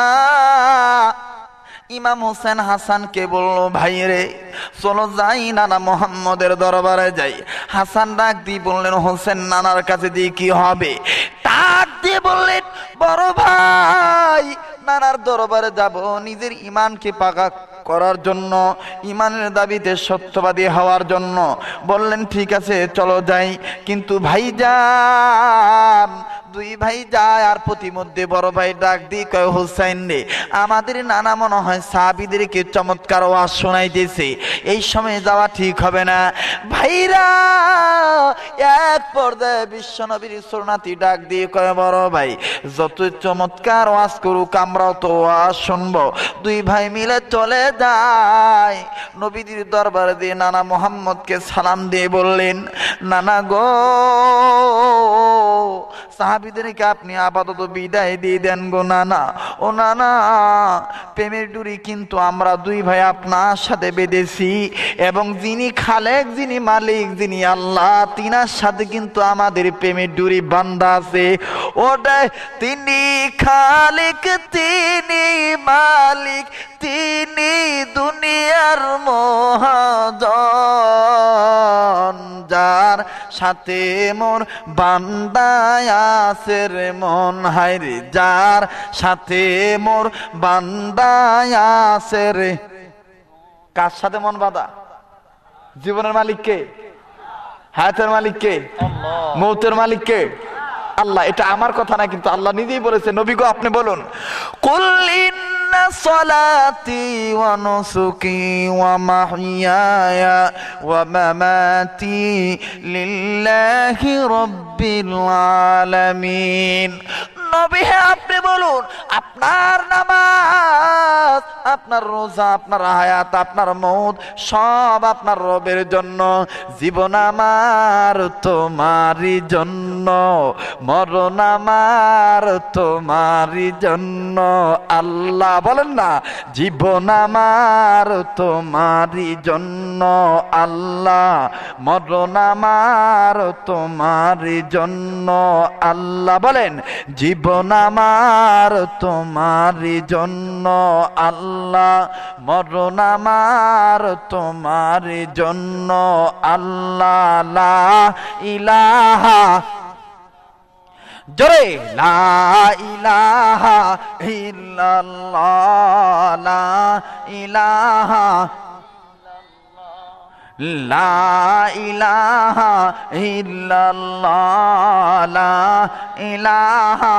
ইমাম হোসেন হাসানকে বলল, ভাই রে চলো যাই নানা মোহাম্মদের দরবারে যাই। হাসান ডাক দিয়ে বললেন, হোসেন নানার কাছে দিয়ে কি হবে? ডাক দিয়ে বললেন, বড় ভাই নানার দরবারে যাব নিজের ইমানকে পাকা করার জন্য, ইমানের দাবিতে সত্যবাদী হওয়ার জন্য। বললেন ঠিক আছে চলো যাই। কিন্তু ভাইজান, দুই ভাই যায় আর প্রতিমধ্যে বড় ভাই ডাক দিয়ে কয়, হোসাইন রে, আমাদের নানা মনে হয় সাহাবীদেরকে চমৎকার ওয়াজ শোনাইতেছে, এই সময় যাওয়া ঠিক হবে না। ভাইরা এক পর্যায়ে বিশ্বনবীর সুন্নতি ডাক দিয়ে কয়, বড় ভাই যত চমৎকার ওয়াজ করুক আমরাও তো ওয়াজ শুনবো। দুই ভাই মিলে চলে যায় নবীদের দরবারে দিয়ে নানা মোহাম্মদকে সালাম দিয়ে বললেন, নানা গো সাহাবীদেরকে আপনি আপাতত বিদায় দিয়ে দেন গো নানা। ও নানা, প্রেমের ডুরি কিন্তু আমরা দুই ভাই আপনার সাথে বেঁধেছি, এবং যিনি খালেক, যিনি মালিক, যিনি আল্লাহ, তিনার সাথে কিন্তু আমাদের প্রেমের ডুরি বান্ধা আছে। ওটা তিনি খালিক, তিনি মালিক, তিনি দুনিয়ার মহাজন, যার সাথে মোর বান্দায় আছে রে মন। হায়রে, যার সাথে মোর বান্দায় আছে রে। কার সাথে মন বাঁধা? জীবনের মালিক কে? হায়াতের মালিক কে? মৌতের মালিক কে? আল্লাহ। এটা আমার কথা না, কিন্তু আল্লাহ নিজেই বলেছে। নবী গো, আপনি বলুন, কুল ইন্না সলাতি ওয়া নুসুকি ওয়া মাহইয়ায়া ওয়া মামাতি লিল্লাহি রাব্বিল আলামিন। নবী হে, আপনি বলুন, আপনার নামাজ, আপনার রোজা, আপনার হায়াত, আপনার মওত সব আপনার রবের জন্য। জীবন আমার তোমারই জন্য, মরণ আমার তোমারই জন্য। আল্লাহ বলেন না, জীবন আমার তোমারই জন্য আল্লাহ, মরণ আমার তোমারই জন্য আল্লাহ। বলেন, জীবন আমার তোমারই জন্য আল্লাহ, মরণ আমার তোমারই জন্য আল্লাহ। লা ইলাহা, জোরে, লা ইলাহা ইল্লাল্লাহ, লা ইলাহা, লা ইলাহা ইল্লাল্লাহ, লা ইলাহা।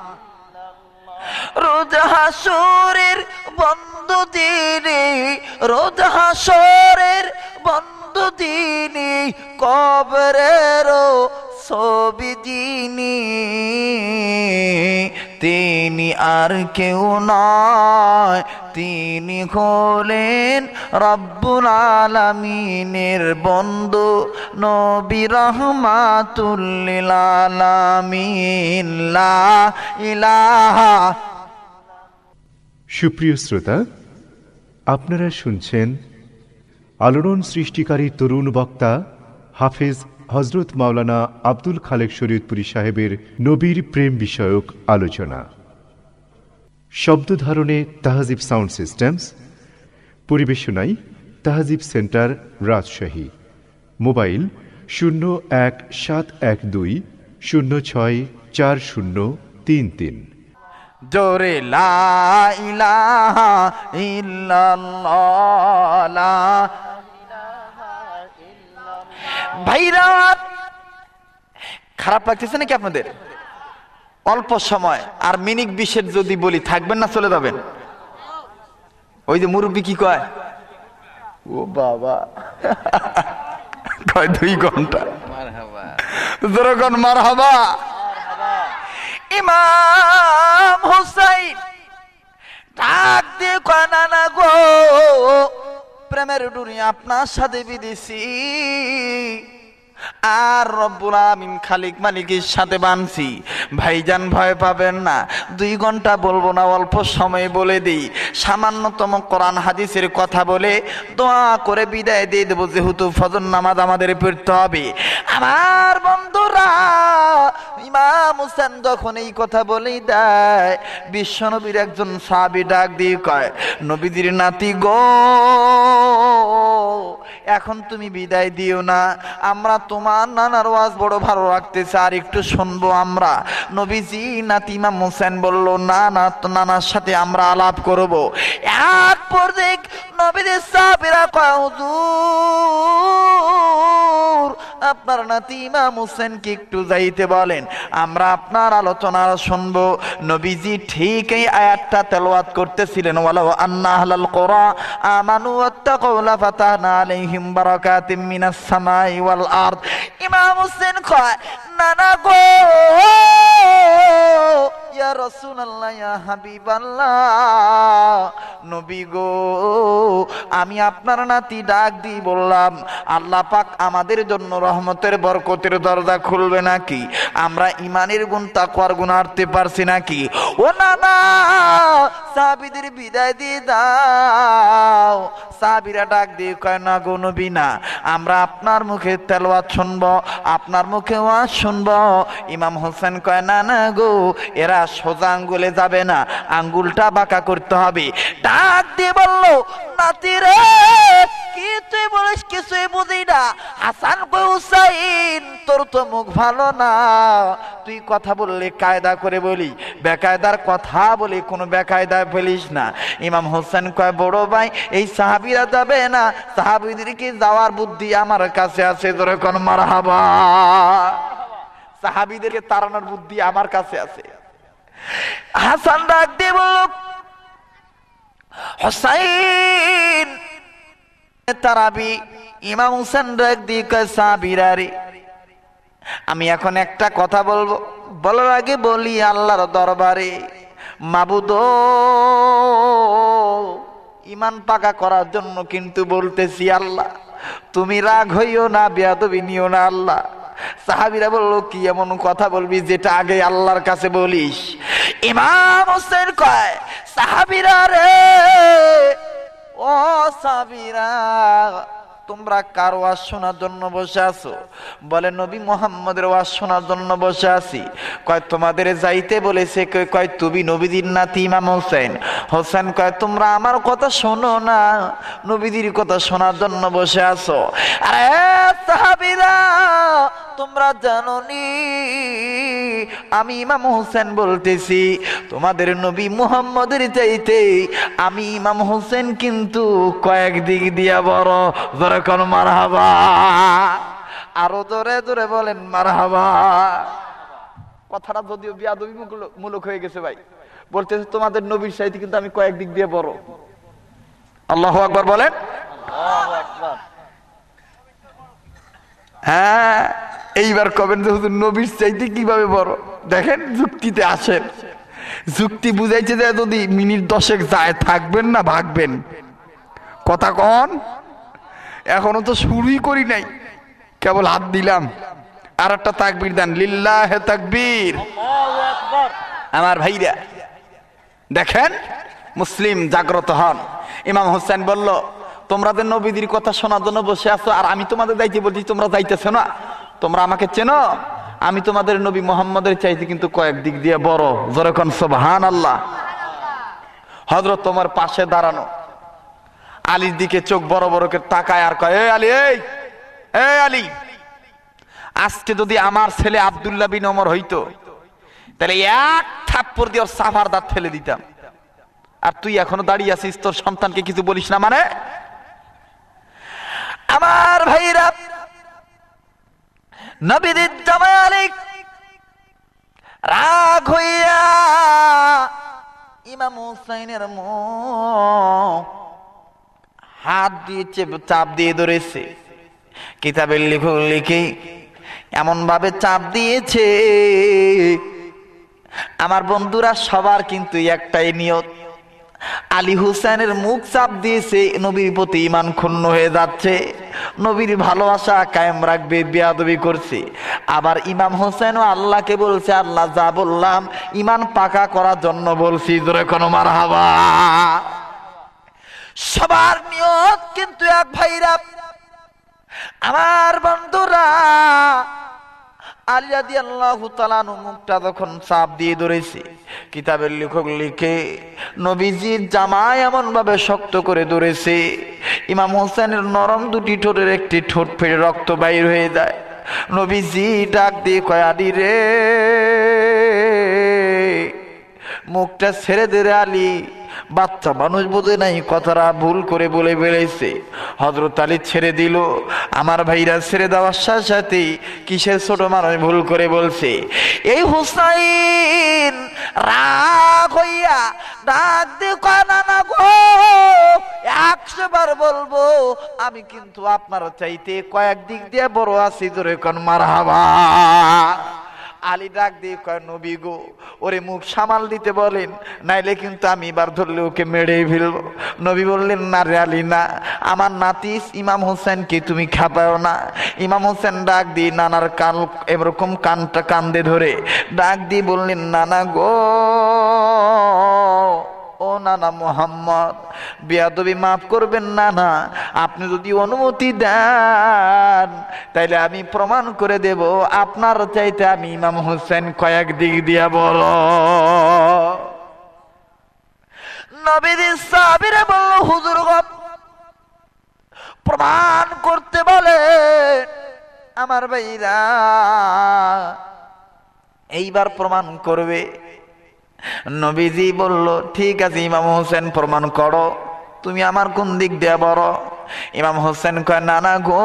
রোজ হাসরের বন্ধু দিনে, রোজ হাসরের বন্ধু দিনে, কবরেরও ছবি যিনি, তিনি আর কেউ নয়, তিনি হলেন রব্বুল আলামিনের বন্ধু, নবী রহমাতুল লিল আলামিন। লা ইলাহা।
সুপ্রিয় শ্রোতা, আপনারা শুনছেন আলোড়ন সৃষ্টিকারী তরুণ বক্তা হাফেজ হজরত মাওলানা আব্দুল খালেক শরীয়তপুরী সাহেবের নবীর প্রেম বিষয়ক আলোচনা। শব্দ ধারণে তাহজিব সাউন্ড সিস্টেমস, পরিবেশনায় তাহজিব সেন্টার, রাজশাহী। মোবাইল 017120640033।
জোরে, লা ইলাহা ইল্লাল্লাহ, লা ভাইরা। খারাপ লাগতেছে নাকি আপনাদের? অল্প সময় আর মিনিট 20 যদি বলি, থাকবেন না চলে যাবেন? ওই যে মুরব্বী কি কয়, ও বাবা, কয় 2 ঘন্টা। যেরকম মারহাবা। ইমাম হুসাইন ডাক দিয়ে কয়, নানা গো, প্রেমের ডুরি আপনার সাথে বিদেশি, আর রব্বুল আমিন খালিক মালিকের সাথে বানছি। ভাইজান ভয় পাবেন না, 2 ঘন্টা বলবো না, অল্প সময় বলে দিই। সামান্যতম কোরআন হাদিসের কথা বলে দোয়া করে বিদায় দিয়ে দেবো, যেহেতু ফজর নামাজ আমাদের পড়তে হবে। আমার বন্ধুরা, ইমাম হোসেন যখন এই কথা বলেই দেয়, বিশ্বনবীর একজন সাহাবী ডাক দিয়ে কয়, নবীজির নাতি গো, এখন তুমি বিদায় দিও না, আমরা তোমার নানার ওয়াজ বড় ভালো রাখতেছে, আর একটু শুনবো আমরা। নবীজি নাতি ইমাম হোসেন বলল, না না, তো নানার সাথে আমরা আলাপ করব। এক পর্যায়ে নবীদের সাহাবীরা কয়, হুজুর, আপনার নাতি ইমাম হোসেনকে একটু যাইতে বলেন, আমরা আপনার আলোচনা শুনবো। নবীজি ঠিক এই আয়াতটা তেলাওয়াত করতেছিলেন, ওয়ালাউ আন্না আহলাল কুরা আমানু ওয়াত্তাকু লাফাতাহনা আলাইহিম বারাকাতিম মিনাস সামাই ওয়াল আরদ। ইমাম হোসেন কয়, নানা গো, ইয়া রাসূলুল্লাহ, ইয়া হাবিবাল্লাহ, নবী গো, আমি আপনার নাতি ডাক দিয়ে বললাম, আল্লাহ পাক আমাদের জন্য রহমতের বরকতের দরজা খুলবে নাকি? আমরা ইমানের গুণ তাকওয়ার গুণ আনতে পারছি নাকি? ও না না, সাহাবীদের বিদায় দিয়ে দাও। সাহাবীরা ডাক দিয়ে কয়, না গো নবী না, আমরা আপনার মুখে তেলাওয়াত শুনবো, আপনার মুখে ওয়াজ শুনবো। ইমাম হোসেন কয়, না না গো, এরা সোজা আঙ্গুলে যাবে না, আঙ্গুলটা বাঁকা করতে হবে। ডাক দিয়ে বলল, নাতি রে, কি তুই বলিস? কিছুই বুঝি না। হাসান কই, হুসাইন, তোর তো মুখ ভালো না, তুই কথা বললে কায়দা করে বলি, বেকায়দার কথা বলে কোনো বেকায়দায় বলিস না। ইমাম হোসেন কয়, বড় ভাই, এই সাহাবীরা যাবে না, সাহাবীদেরকে যাওয়ার বুদ্ধি আমার কাছে আছে। জোরে কোন মারহাবা। সাহাবীদেরকে তাড়ানোর বুদ্ধি আমার কাছে আছে। হাসান ডাক দিয়ে বলল, হোসাইন তারাবি। ইমাম হোসেন ডাক দিয়ে কয়, সাহাবীরা রে, আমি এখন একটা কথা বলবো, বলার আগে বলি আল্লাহর দরবারে, মাবুদ, ইমান পাকা করার জন্য কিন্তু বলতেছি, আল্লাহ তুমি রাগ হইও না, বেয়াদবি নিও না আল্লাহ। সাহাবীরা বললো, কি এমন কথা বলবি যেটা আগে আল্লাহর কাছে বলিস? ইমাম হোসেন কয়, সাহাবীরা রে, ও সাহাবীরা, তোমরা কার ওয়াজ শোনার জন্য বসে আছো? বলে, নবী মুহাম্মদের ওয়াজ শোনার জন্য বসে আছি। কয়, তোমাদের যাইতে বলেছে? কয়, তুমি নবীদের নাতি ইমাম হোসেন। হোসেন কয়, তোমরা আমার কথা শোনো না, নবীদের কথা শোনার জন্য বসে আছো। আরে সাহাবীরা, তোমরা জানো নি আমি ইমাম হোসেন বলতেছি, তোমাদের নবী মুহাম্মদের চাইতে আমি ইমাম হোসেন কিন্তু কয়েক দিক দিয়া বড়। জোরে কোন মারহাবা। আরো জোরে জোরে বলেন মারহাবা। কথাটা যদিও বিয়াদবি মূলক হয়ে গেছে ভাই, বলতেছে তোমাদের নবীর চাইতে কিন্তু আমি কয়েক দিক দিয়ে বড়। আল্লাহু আকবার বলেন। হ্যাঁ, এইবার কবেন যে হুজুর নবীর চাইতে কিভাবে বড়? দেখেন, যুক্তিতে আসেন। যুক্তি বুঝাইছে যে যদি মিনিট 10 যায়, থাকবেন না ভাগবেন? কথা কন, এখনো তো শুরুই করি নাই, কেবল হাত দিলাম। আর একটা তাকবীর দেন, লিল্লাহে তাকবীর। আমার ভাইরা দেখেন, মুসলিম জাগ্রত হন। ইমাম হোসেন বলল, তোমরা যে নবীদের কথা শোনার জন্য বসে আছো, আর আমি তোমাদের যাইতে বলছি, তোমরা যাইতেছো না। তোমরা আমাকে চেনো, আমি তোমাদের নবী মুহাম্মদের চাইতে কিন্তু কয়েক দিক দিয়ে বড়। জোরে কোন সুবহানাল্লাহ। হযরত তোমার পাশে দাঁড়ানো আলীর দিকে চোখ বড় বড় করে তাকায় আর কয়, এই আলী, এই আলী, আজকে যদি আমার ছেলে আব্দুল্লাহ বিন ওমর হইতো, তাহলে এক থাপ্পড় দিয়ে ওর সাফার দাঁত ফেলে দিতাম। আর তুই এখনো দাঁড়িয়ে আছিস, তোর সন্তানকে কিছু বলিস না মানে? আমার ভাইরা, নবীদের জামাই আলী রাগ হইয়া ইমাম হুসাইনের হাত দিয়ে চাপ দিয়ে ধরেছে। কিতাবের লেখক লিখে এমন ভাবে চাপ দিয়েছে, আমার বন্ধুরা সবার কিন্তু একটাই নিয়ত, আলী হুসেনের মুখ চাপ দিয়েছে, নবীর প্রতি ঈমান ক্ষুণ্ণ হয়ে যাচ্ছে, নবীর ভালোবাসা কায়েম রাখবে, বেয়াদবি করছে। আবার ইমাম হোসেনও আল্লাহকে বলছে, আল্লাহ যা বললাম ঈমান পাকা করার জন্য বলছি। জোরে কোন মারহাবা। সবার নিয়ত কিন্তু এক ভাইরা। আমার বন্ধুরা, আলী রাদিয়াল্লাহু তাআলা মুখটা যখন চাপ দিয়ে ধরেছে, কিতাবের লেখক লিখে নবীজির জামায় এমন ভাবে শক্ত করে ধরেছে, ইমাম হোসেনের নরম দুটি ঠোঁটের একটি ঠোঁট ফেটে রক্ত বাইর হয়ে যায়। নবীজি ডাক দিয়ে কয়, আলী রে, মুখটা ছেড়ে দে রে আলী, বাচ্চা মানুষ বোঝে নাই, কথাটা ভুল করে বলে বেড়েছে। হযরত আলী ছেড়ে দিল। আমার ভাইরা ছেড়ে দেওয়ার সাথে সাথে কিসের ছোট মানুষ ভুল করে বলছে, এই হুসাইন রাগ হইয়া ডাক দিয়ে কয়, না না গো, 100 বার বলবো আমি কিন্তু আপনার চাইতে কয়েক দিক দিয়ে বড় আছি। জোরে কোন মারহাবা। আলী ডাক দিয়ে কয়, নবী গো, ওরে মুখ সামাল দিতে বলেন, নাইলে কিন্তু আমি এবার ধরলে ওকে মেরে ফেলবো। নবী বললেন, না রে আলী না, আমার নাতি ইমাম হোসেনকে তুমি খাপাও না। ইমাম হোসেন ডাক দিয়ে নানার কান এরকম কানটা কান্দে ধরে ডাক দিয়ে বললেন, নানা গো, ও নানা মুহাম্মদ, বেয়াদবি মাফ করবেন নানা, আপনি যদি অনুমতি দেন তাইলে আমি প্রমাণ করে দেব আপনার চাইতে আমি ইমাম হোসেন কয়েক দিক দিয়া বড়। নবীজি সাহাবীরা বলল, হুজুর গো, প্রমাণ করতে বলে। আমার ভাইরা এইবার প্রমাণ করবে। নবীজি বলল, ঠিক আছে ইমাম হোসেন প্রমাণ করো, তুমি আমার কোন দিক দিয়ে বড়? ইমাম হোসেন কয়, নানা গো,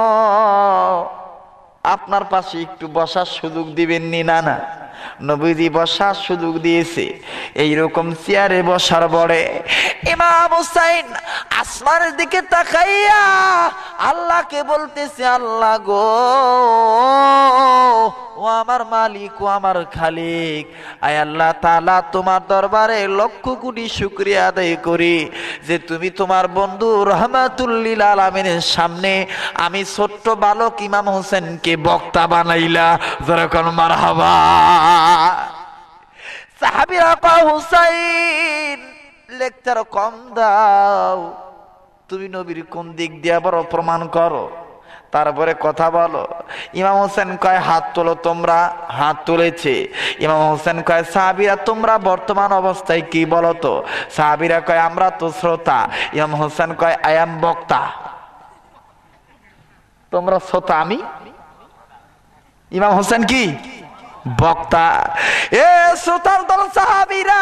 আপনার পাশে একটু বসার সুযোগ দিবেননি নানা? নবীজি বসার সুযোগ দিয়েছে, এইরকম চেয়ারে বসার পরে ইমাম হুসাইন আসমানের দিকে তাকাইয়া আল্লাহকে বলতেছে, আল্লাহ গো, ও আমার মালিক, ও আমার খালিক, আয় আল্লাহ তাআলা, তোমার দরবারে লক্ষ কোটি শুকরিয়া আদায় করি যে তুমি তোমার বন্ধু রাহমাতুল লিল আলামিনের সামনে আমি ছোট্ট বালক ইমাম হোসেনকে বক্তা বানাইলা। যেরকম মারহাবা। সাহাবীরা কয়, হুসাইন লেকচার কম দাও, তুমি নবীর কোন দিক দিয়া বড় প্রমাণ করো, তারপরে কথা বলো। ইমাম হোসেন কয়, হাত তোলো তোমরা। হাত তুলেছে। ইমাম হোসেন কয়, সাহাবীরা তোমরা বর্তমান অবস্থায় কি বলো তো? সাহাবীরা কয়, আমরা তো শ্রোতা। ইমাম হোসেন কয়, আই এম বক্তা। তোমরা শ্রোতা, আমি ইমাম হোসেন কি বক্তা। এ শ্রোতার দল সাহাবীরা,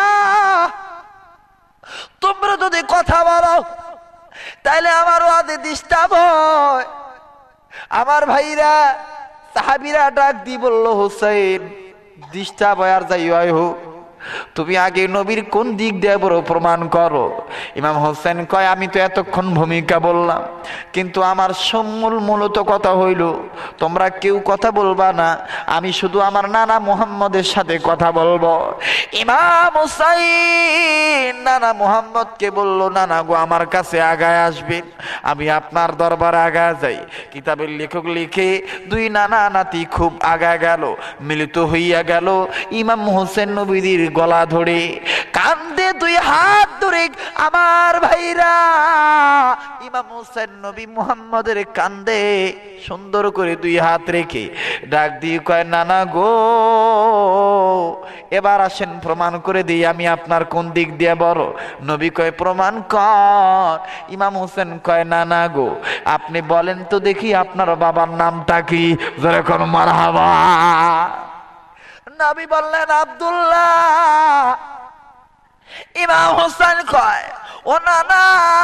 তোমরা যদি কথা বলো তাইলে আমারও আদে ডিস্টার্ব হয়। আমার ভাইরা সাহাবীরা ডাক দি বলল, হোসেন ডিস্টার্ব হয় আর যাই হয় হোক, তুমি আগে নবীর কোন দিক দিয়ে বড় প্রমাণ করো। ইমাম হোসেন কয়, আমি তো এতক্ষণ ভূমিকা বললাম, কিন্তু আমার মূলত কথা হইল তোমরা কেউ কথা বলবা না, আমি শুধু আমার নানা মুহাম্মদের সাথে কথা বলবো। ইমাম হুসাইন নানা মুহাম্মদকে বলল, নানা গো, আমার কাছে আগায় আসবেন, আমি আপনার দরবারে আগায় যাই। কিতাবের লেখক লিখে, দুই নানা নাতি খুব আগায় গেল, মিলিত হইয়া গেল। ইমাম হোসেন নবীর গলা ধরে কান্দে দুই হাত ধরে। আমার ভাইরা, ইমাম হোসেন নবী মুহাম্মদের কান্দে সুন্দর করে দুই হাত রেখে ডাক দিয়ে কয়, নানা গো, এবার আসেন প্রমাণ করে দিই আমি আপনার কোন দিক দিয়ে বড়। নবী কয়, প্রমাণ কর। ইমাম হোসেন কয়, নানা গো, আপনি বলেন তো দেখি আপনার বাবার নামটা কি? যেরকম মারহাবা। নবী বললেন, আব্দুল্লাহ। ইমাম হোসেন কয়, ও নানা,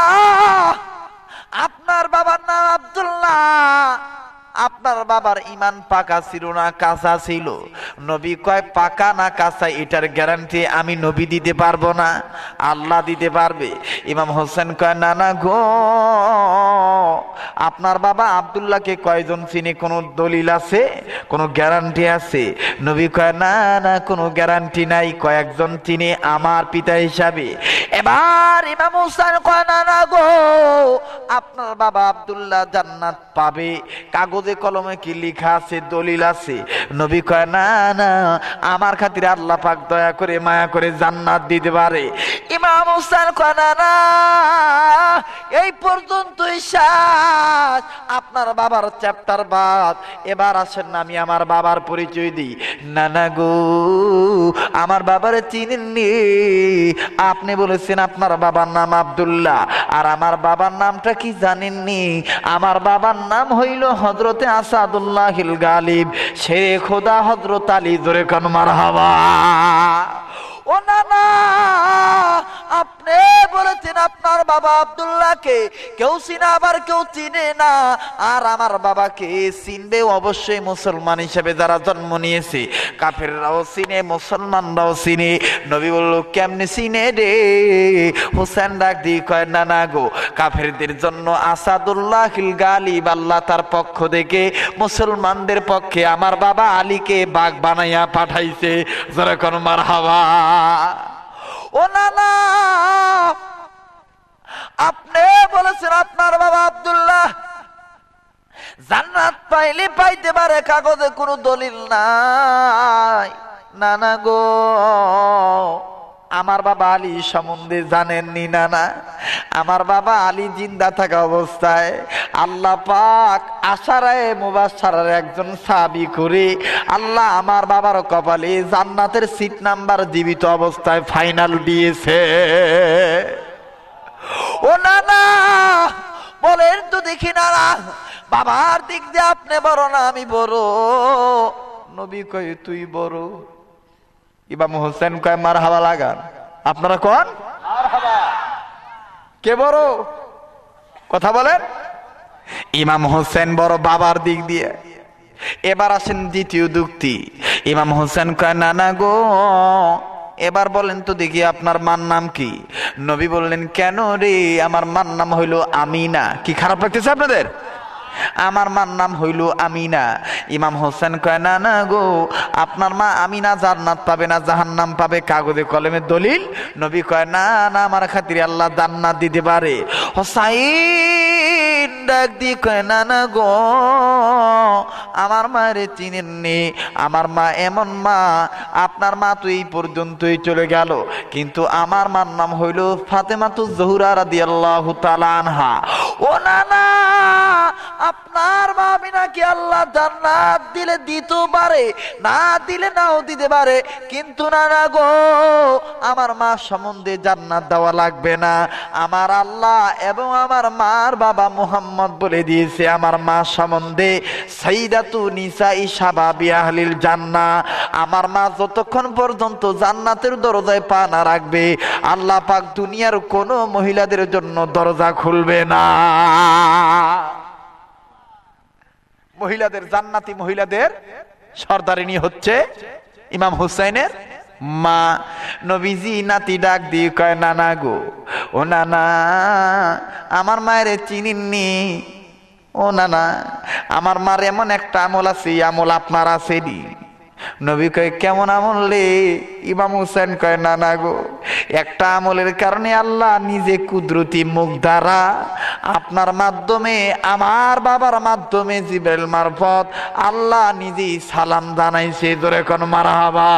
আপনার বাবার নাম আব্দুল্লাহ, আপনার বাবার ইমান পাকা ছিল না কাঁচা ছিল? নবী কয়, পাকা না কাঁচা এটার গ্যারান্টি আমি নবী দিতে পারবো না, আল্লাহ দিতে পারবে। ইমাম হোসেন কয়, নানা গো, আপনার বাবা আব্দুল্লাহকে কয়জন চিনি? কোনো দলিল আছে? কোনো গ্যারান্টি আছে? নবী কয়, না না, কোনো গ্যারান্টি নাই, কয়েকজন চিনি আমার পিতা হিসাবে। এবার ইমাম হোসেন কয়, নানা গো, আপনার বাবা আব্দুল্লাহ জান্নাত পাবে, কাগজে কলমে কি লেখা আছে? দলিল আছে? নবী কয়, না না, আমার খাতিরে আল্লাহ পাক দয়া করে মায়া করে জান্নাত দিতে পারে। ইমাম হোসেন কয়, না না, এই পর্যন্তই শেষ, আপনার বাবার চ্যাপ্টার বাদ। এবার আসেন না, আমি আমার বাবার পরিচয় দিই। নানা গো, আমার বাবারে চিনেননি? আপনি বলেছেন আপনার বাবার নাম আব্দুল্লাহ, আর আমার বাবার নামটা কি জানেননি? আমার বাবার নাম হইল হযরতে আসাদুল্লাহিল গালিব, শেরে খোদা হযরত আলী। জোরে কান মারহাবা। ও নানা, আপনি আপনি বলেছেন আপনার বাবা আব্দুল্লাহকে কেউ চিনে আবার কেউ চিনে না, আর আমার বাবাকে চিনবে অবশ্যই মুসলমান হিসেবে যারা জন্ম নিয়েছে। কাফেররাও চিনে, মুসলমানরাও চিনে। নবী বলল কেমনে চিনে রে? হোসেন ডাক দিয়ে কয় না না গো, কাফেরদের জন্য আসাদুল্লাহিল গালিব, আল্লাহ তার পক্ষ থেকে মুসলমানদের পক্ষে আমার বাবা আলীকে বাঘ বানাইয়া পাঠাইছে। যেরকম মারহাবা। ও না না, আপনি বলেছেন আপনার বাবা আব্দুল্লাহ জান্নাত পাইলে পাইতে পারে, কাগজে কোনো দলিল নাই। না না গো, আমার বাবা আলী সম্বন্ধে জানেননি? না না, আমার বাবা আলী জিন্দা থাকা অবস্থায় আল্লাহ পাক আশারায়ে মুবাশশারার একজন সাহাবী করে আল্লাহ আমার বাবার কপালে জান্নাতের সিট নাম্বার জীবিত অবস্থায় ফাইনাল দিয়েছে। ও না না, বলেন তো দেখি না না, বাবার দিক দিয়ে আপনি বড় না আমি বড়? নবী কয় তুই বড়। ইমাম হোসেন কয় মারহাবা লাগান। আপনারা কোন মারহাবা? কে বড়? কথা বলেন। ইমাম হোসেন বড় বাবার দিক দিয়ে। এবার আসেন দ্বিতীয় যুক্তি। ইমাম হোসেন কয় না না গো, এবার বলেন তো দেখি আপনার মার নাম কি? নবী বললেন কেন রে? আমার মার নাম হইল আমিনা। কি খারাপ লাগতেছে আপনাদের? আমার মার নাম হইল আমিনা। ইমাম হোসেন কয় না না গো, আপনার মা আমিনা জান্নাত পাবে না জাহান্নাম পাবে, কাগজে কলমে দলিল? নবী কয় না না, আমার খাতিরে আল্লাহ জান্নাত দিতে পারে। হোসাইন ডাক দি কয় না না গো, আমার মায়ের চিনেননি। আমার মা এমন মা, আপনার মা তো এই পর্যন্তই চলে গেল, কিন্তু আমার মার নাম হইল ফাতেমাতুজ জোহরা রাদিয়াল্লাহু তাআলা আনহা। ও না না, আপনার মা আমিনাকে আল্লাহ জান্নাত দিলে দিতে পারে, না দিলে নাও দিতে পারে, কিন্তু না না গো, আমার মা সম্বন্ধে জান্নাত দেওয়া লাগবে না। আমার আল্লাহ এবং আমার মার বাবা মুহাম্মদ বলে দিয়েছে আমার মা সম্বন্ধে সাইয়্যিদাতু নিসাই শাবাবি আহলিল জান্নাহ। আমার মা যতক্ষণ পর্যন্ত জান্নাতের দরজায় পা না রাখবে, আল্লাহ পাক দুনিয়ার কোনো মহিলাদের জন্য দরজা খুলবে না। মহিলাদের জান্নাতি মহিলাদের সর্দারিনী হচ্ছে ইমাম হুসাইনের মা। নবীজি নাতি ডাক দিয়ে কয় না না গো, ও না না, আমার মায়ের চিনিননি? ও না না, আমার মার এমন একটা আমল আছে, আমল আপনার আছে নি? নবী কয় কেমন আমল রে? ইমাম হুসেন কয় না না গো, একটা আমলের কারণে আল্লাহ নিজে কুদরতি মুখ দ্বারা আপনার মাধ্যমে, আমার বাবার মাধ্যমে জিবরাইল মারফত আল্লাহ নিজেই সালাম জানাইছে। ধরে কোন মারহাবা।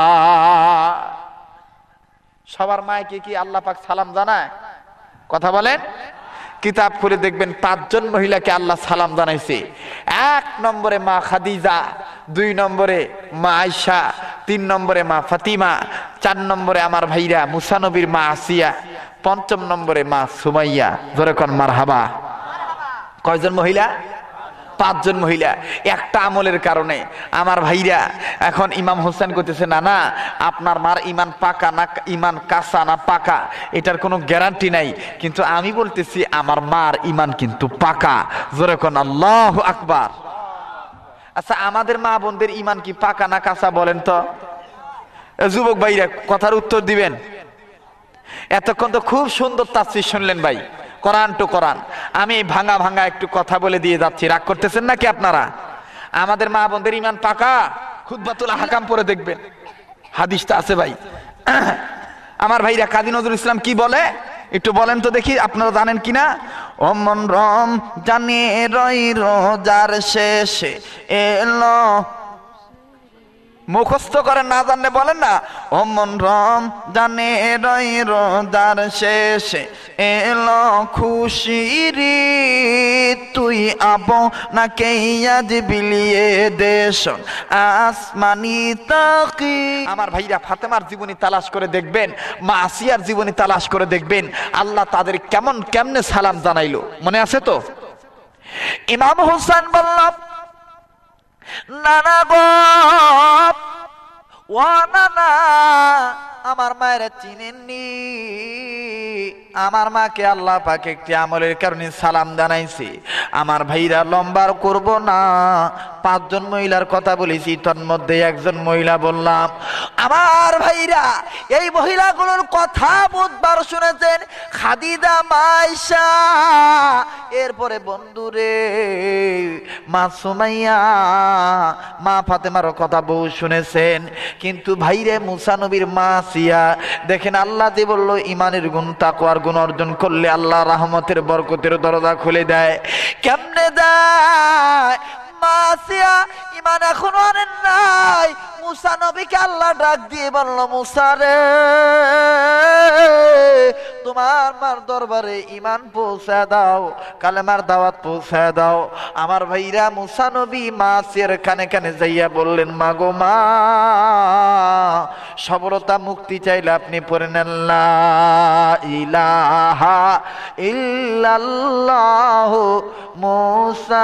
সবার মাকে কি আল্লাহ পাক সালাম জানায়? কথা বলেন। কিতাব খুলে দেখবেন 5 জন মহিলাকে আল্লাহ সালাম জানাইছে। 1 নম্বরে মা খাদিজা, 2 নম্বরে মা আয়েশা, 3 নম্বরে মা ফাতিমা, 4 নম্বরে আমার ভাইরা মুসা নবীর মা আসিয়া, 5ম নম্বরে মা সুমাইয়া। ধরে কোন মারহাবা। কয়জন মহিলা? 5 জন মহিলা। একটা আমলের কারণে আমার ভাইরা এখন ইমাম হোসেন করতেছে না না, আপনার মার ইমান পাকা না ইমান কাঁচা না পাকা এটার কোনো গ্যারান্টি নাই, কিন্তু আমি বলতেছি আমার মার ইমান কিন্তু পাকা। জোরে কোন আল্লাহু আকবার। আচ্ছা, আমাদের মা বোনদের ইমান কি পাকা না কাঁচা বলেন তো? যুবক ভাইরা কথার উত্তর দিবেন। এতক্ষণ তো খুব সুন্দর তাফসীর শুনলেন ভাই, কোরআন টু কোরআন। আমি ভাঙা ভাঙা একটু কথা বলে দিয়ে যাচ্ছি, রাগ করতেছেন নাকি আপনারা? আমাদের মা বোনদের ইমান পাকা? খুতবাতুল আহকাম পড়ে দেখবেন, হাদিসটা আছে ভাই। আমার ভাইরা কাজী নজরুল ইসলাম কি বলে একটু বলেন তো দেখি, আপনারা জানেন কিনা? অমন রম জানে রই রোজার শেষে এলো, মুখস্থ করেন, না জানলে বলেন না। অমন রম জানে রই রোজার শেষে এলো খুশির, তুই আবো নাকে আজ বিলিয়ে দেশ আসমানি তাকি। আমার ভাইরা ফাতেমার জীবনী তালাশ করে দেখবেন, মা আসিয়ার জীবনী তালাশ করে দেখবেন, আল্লাহ তাদের কেমনে সালাম জানাইলো, মনে আছে তো? ইমাম হোসেন বলল নানা গো, ও নানা, আমার মায়েরা চিনেননি। আমার মাকে আল্লাহ পাক একটি আমলের কারণে সালাম জানাইছে। আমার ভাইরা লম্বার করব না, 5 জন মহিলার কথা বলেছি, তার মধ্যে একজন মহিলা বললাম। আমার ভাইরা এই মহিলাগুলোর কথা বুধবার শুনেছেন, খাদিজা, মাইশা, এরপরে বন্ধুরে মা সুমাইয়া, মা ফাতেমার কথা বহু শুনেছেন। কিন্তু ভাইরে মুসা নবীর মা আসিয়া, দেখেন আল্লাহ যে বললো ইমানের গুণ, তাকওয়ার গুণ অর্জন করলে আল্লাহ রহমতের বরকতের দরজা খুলে দেয়। কেমনে দেয়? মা আসিয়া ইমান এখনো আনেন নাই। মুসা নবীকে আল্লাহ ডাক দিয়ে বলল, মুসা রে, তোমার মার দরবারে ইমান পৌঁছায় দাও, কালেমার দাওয়াত পৌঁছায় দাও। আমার ভাইরা মুসা নবী মা আসিয়ার কানে কানে যাইয়া বললেন, মা গো মা, সবরতা মুক্তি চাইলে আপনি পড়ে নেন লা ইলাহা ইল্লাল্লাহ মুসা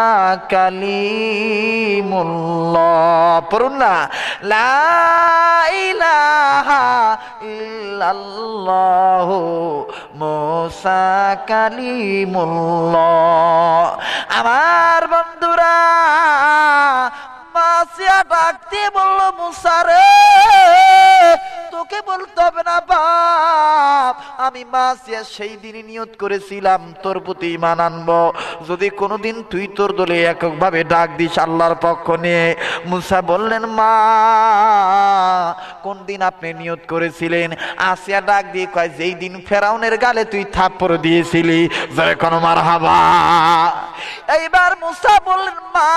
কালিমুল্লাহ। পড়ুন না, লা ইলাহা ইল্লাল্লাহ মুসা কালিমুল্লাহ। আমার বন্ধুরা, মাসিয়া ডাক দিয়ে বলল, মুসা রে, তোকে বলতে হবে না বাপ, আমি মাসিয়া সেই দিনই নিয়ত করেছিলাম তোর প্রতি ঈমান আনবো যদি কোনোদিন তুই তোর দলে এককভাবে ডাক দিস আল্লাহর পক্ষ নিয়ে। মুসা বললেন, মা, কোন দিন আপনি নিয়ত করেছিলেন? আসিয়া ডাক দিয়ে কয়, যেই দিন ফেরাউনের গালে তুই থাপ্পড় দিয়েছিলি। জয় কোনো মারহাবা। এইবার মুসা বললেন, মা,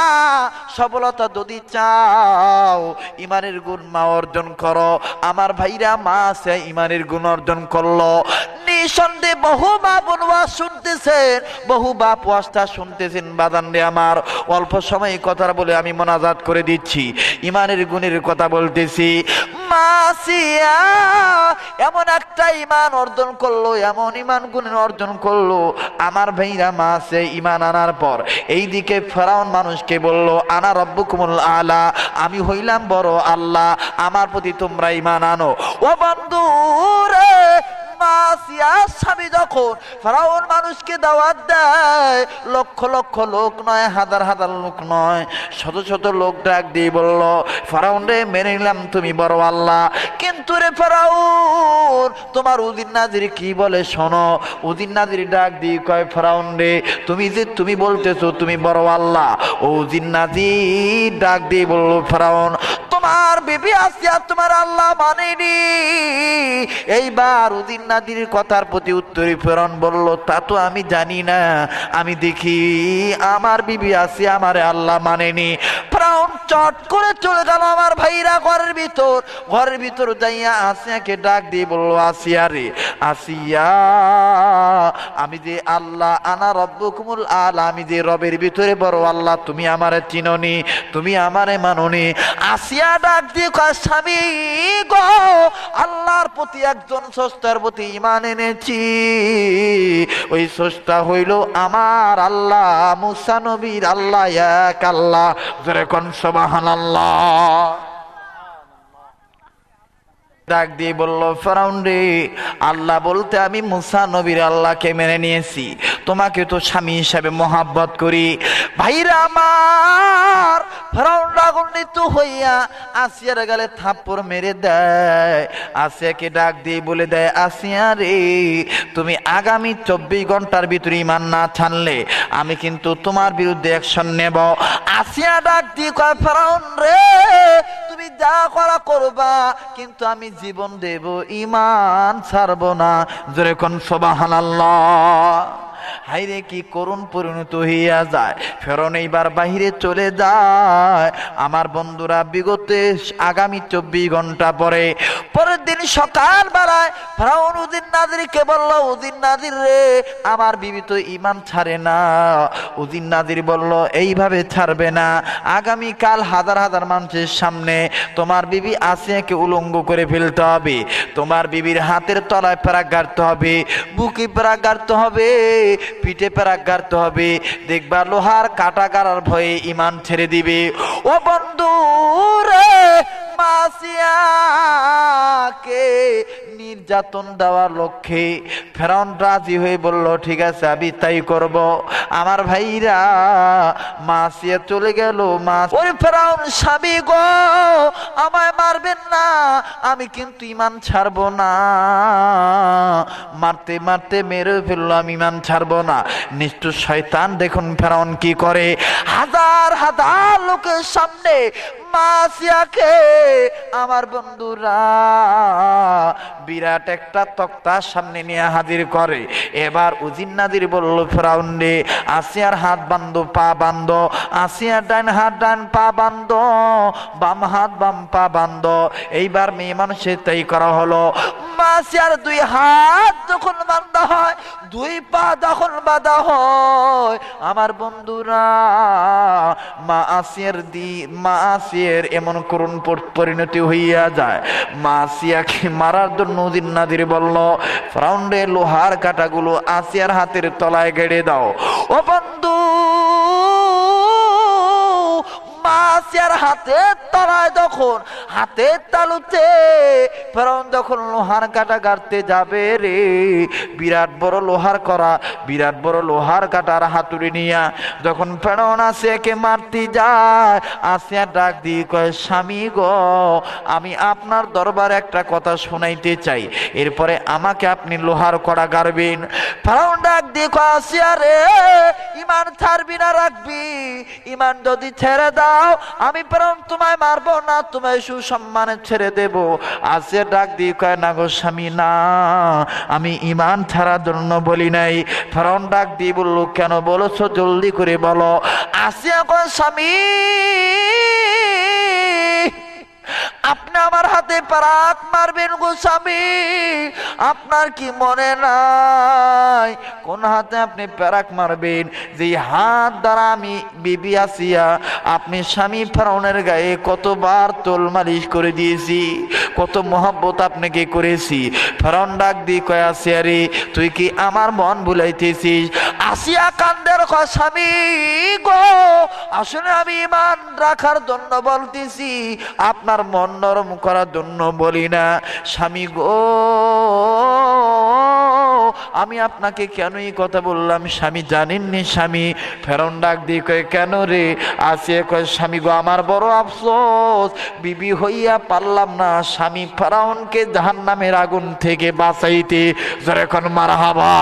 সফলতা যদি চাও ইমানের গুণ মা অর্জন করো। আমার ভাইরা মা আছে ইমানের গুণ অর্জন করলো। নিঃসন্দেহে বহু মা বোন ওয়াজ শুনতেছেন, বহু বাপ ওয়াজটা শুনতেছেন। বাদান রে আমার, অল্প সময় কথা বলে আমি মোনাজাত করে দিচ্ছি। ইমানের গুণের কথা বলতেছি। মাসিয়া এমন একটা ইমান অর্জন করলো, এমন ইমান গুণ অর্জন করলো। আমার ভাইরা মাসে ইমান আনার পর এইদিকে ফেরাউন মানুষকে বলল, আনা রব্বুকুমুল আলা, আমি হইলাম বড় আল্লাহ, আমার প্রতি তোমরা ইমান আনো। ও বন্ধু রে, মাসিয়া স্বামী যখন ফেরাউন মানুষকে দাওয়াত দেয়, লক্ষ লক্ষ লোক নয়, হাজার হাজার লোক নয়, শত শত লোক ডাক দিয়ে বলল, ফেরাউন রে, মেনে নিলাম তুমি বড় আল্লাহ, কিন্তু রে ফেরাউন, তোমার উজির নাজির কি বলে শোনো। উজির নাজির ডাক দিয়ে কয়, ফেরাউন রে, তুমি বলতেছো তুমি বড় আল্লাহ। ও উজির নাজির ডাক দিয়ে বলল, ফেরাউন, তোমার বিবি আসিয়া তোমার আল্লাহ মানেনি। এইবার উজির নাজির কথার প্রতি উত্তরে ফেরাউন বলল, তা তো আমি জানি না, আমি দেখি আমার বিবি আসিয়া আমারে আল্লাহ মানেনি। ফেরাউন চট করে চলে গেল আমার ভাইরা ঘরের ভিতর যাইয়া আসিয়াকে ডাক দিয়ে বলল, আসিয়া রে, আসিয়া, আমি যে আল্লাহ, আনা রব্বুকুমুল আলা, আমি যে রবের ভিতরে বড় আল্লাহ, তুমি আমারে চিনোনি, তুমি আমারে মানোনি। আসিয়া ডাক দিয়ে কয়, স্বামী গো, আল্লাহর প্রতি একজন স্রষ্টার প্রতি ঈমান এনেছি। ওই স্রষ্টা হইল আমার আল্লাহ, মুসা নবীর আল্লাহ এক আল্লাহ। জোরে কোন সুবহানাল্লাহ। ডাক দিয়ে বলল, ফেরাউন রে, আল্লাহ বলতে আমি মুসা নবীর আল্লাহকে মেনে নিয়েছি, তোমাকে তো স্বামী হিসাবে মহাব্বত করি। ভাইরা আমার, ফেরাউন রাগান্বিত হইয়া আসিয়ার গালে থাপ্পড় মেরে দেয়। আসিয়াকে ডাক দিয়ে বলে দেয়, আসিয়া রে, তুমি আগামী 24 ঘন্টার ভিতরে ঈমান না ছাড়লে আমি কিন্তু তোমার বিরুদ্ধে অ্যাকশন নেব। আসিয়া ডাক দিয়ে কয়, ফেরাউন রে, তুমি যা করা করবা, কিন্তু আমি জীবন দেব, ঈমান ছাড়বো না। জোরে কোন সুবহানাল্লাহ। হাইরে কি করুণ পরিণত হইয়া যায়। ফেরাউন এইবার বাহিরে চলে যায়। আমার বন্ধুরা, বিগত আগামী 24 ঘন্টা পরের দিন সকাল বেলায় ফেরাউন উজির নাজিরকে বলল, উজির নাজির রে, আমার বিবি তো ঈমান ছাড়ে না। উজির নাজির বলল, এইভাবে ছাড়বে না, আগামীকাল হাজার হাজার মানুষের সামনে তোমার বিবি আসিয়াকে উলঙ্গ করে ফেলতে হবে। তোমার বিবির হাতের তলায় প্যারাক গাড়তে হবে, বুকে প্যারাক গাড়তে হবে, পিঠে প্যারাক গাড়তে হবে। দেখবা লোহার কাটা গাড়ার ভয়ে ঈমান ছেড়ে দিবে। ও বন্ধু রে, মাসিয়াকে নির্যাতন দেওয়ার লক্ষ্যে ফেরাউন রাজি হয়ে বলল, ঠিক আছে আমি তাই করব। আমার ভাইরা, মাসিয়া চলে গেল। ওই ফেরাউন, স্বামী গো আমায় মারবেন না, আমি কিন্তু ঈমান ছাড়বো না। মারতে মারতে মেরে ফেললো, আমি ঈমান ছাড়বো না। নিষ্ঠুর শয়তান, দেখুন ফেরাউন কি করে। হাজার হাজার লোকের সামনে মাসিয়াকে আমার বন্ধুরা বিরাট একটা তক্তার সামনে নিয়ে হাজির করে। এবার উজির নাদির বলল, ফেরাউন রে, আসিয়ার হাত বান্ধো, পা বান্ধো, আসিয়ার ডান হাত ডান পা বান্ধো, বাম হাত বাম পা বান্ধো। এইবার মেয়ে মানুষের তাই করা হলো। মাসিয়ার দুই হাত যখন বান্ধা হয়, দুই পা যখন বাঁধা হয়, আমার বন্ধুরা মা আসিয়ার এমন করুণ পরিণতি হইয়া যায়। মা আসিয়াকে মারার জন্য উজির নাদির বলল, ফেরাউন রে, লোহার কাঁটাগুলো আসিয়ার হাতের তলায় গেড়ে দাও। ও বন্ধু, মাসিয়ার হাতের তলায় যখন, হাতের তালুতে ফেরাউন যখন লোহার কাঁটা গাড়তে যাবে রে, বিরাট বড় লোহার করা, বিরাট বড় লোহার কাঁটার হাতুড়ি নিয়া যখন ফেরাউন আসিয়াকে মারতে যায়, আসিয়া ডাক দিয়ে কয়, স্বামী গো, আমি আপনার দরবারে একটা কথা শোনাইতে চাই, এরপরে আমাকে আপনি লোহার কড়া গাড়বেন। ফেরাউন ডাক দিয়ে কয়, আসিয়া রে, ঈমান ছাড়বি না রাখবি? ঈমান যদি ছেড়ে দাও, আমি ফেরাউন তোমায় মারবো না, তোমায় সুসম্মানে ছেড়ে দেব। আসিয়া ডাক দিয়ে কয়, না গো স্বামী, না, আমি ঈমান ছাড়ার জন্য বলি নাই। ফেরাউন ডাক দিয়ে বলল, কেন বলেছো, জলদি করে বলো। আসিয়া কয়, স্বামী, আপনি আমার হাতে পারাক মারবেন গো স্বামী, আপনার কি মনে নাই কোন হাতে আপনি পারাক মারবেন? যে হাত দ্বারা আমি বিবি আসিয়া, আপনি স্বামী ফেরাউনের গায়ে কতবার তোল মালিশ করে দিয়েছি, কত মহব্বত আপনাকে করেছি। ফেরাউন ডাক দিয়ে কয়, আসিয়া রে, তুই কি আমার মন ভুলাইতেছিস? আসিয়া কান্দের কয়, স্বামী গো, আসলে আমি ঈমান রাখার জন্য বলতেছি, আপনার মন নরম করার জন্য বলি না। স্বামী গো, আমি আপনাকে কেন এই কথা বললাম স্বামী জানেননি স্বামী? ফেরাউন ডাক দিয়ে কয়, কেন রে? আসিয়া কয়, স্বামী গো, আমার বড় আফসোস, বিবি হইয়া পারলাম না স্বামী ফেরাউনকে জাহান্নামের আগুন থেকে বাঁচাইতে। যখন মারহাবা।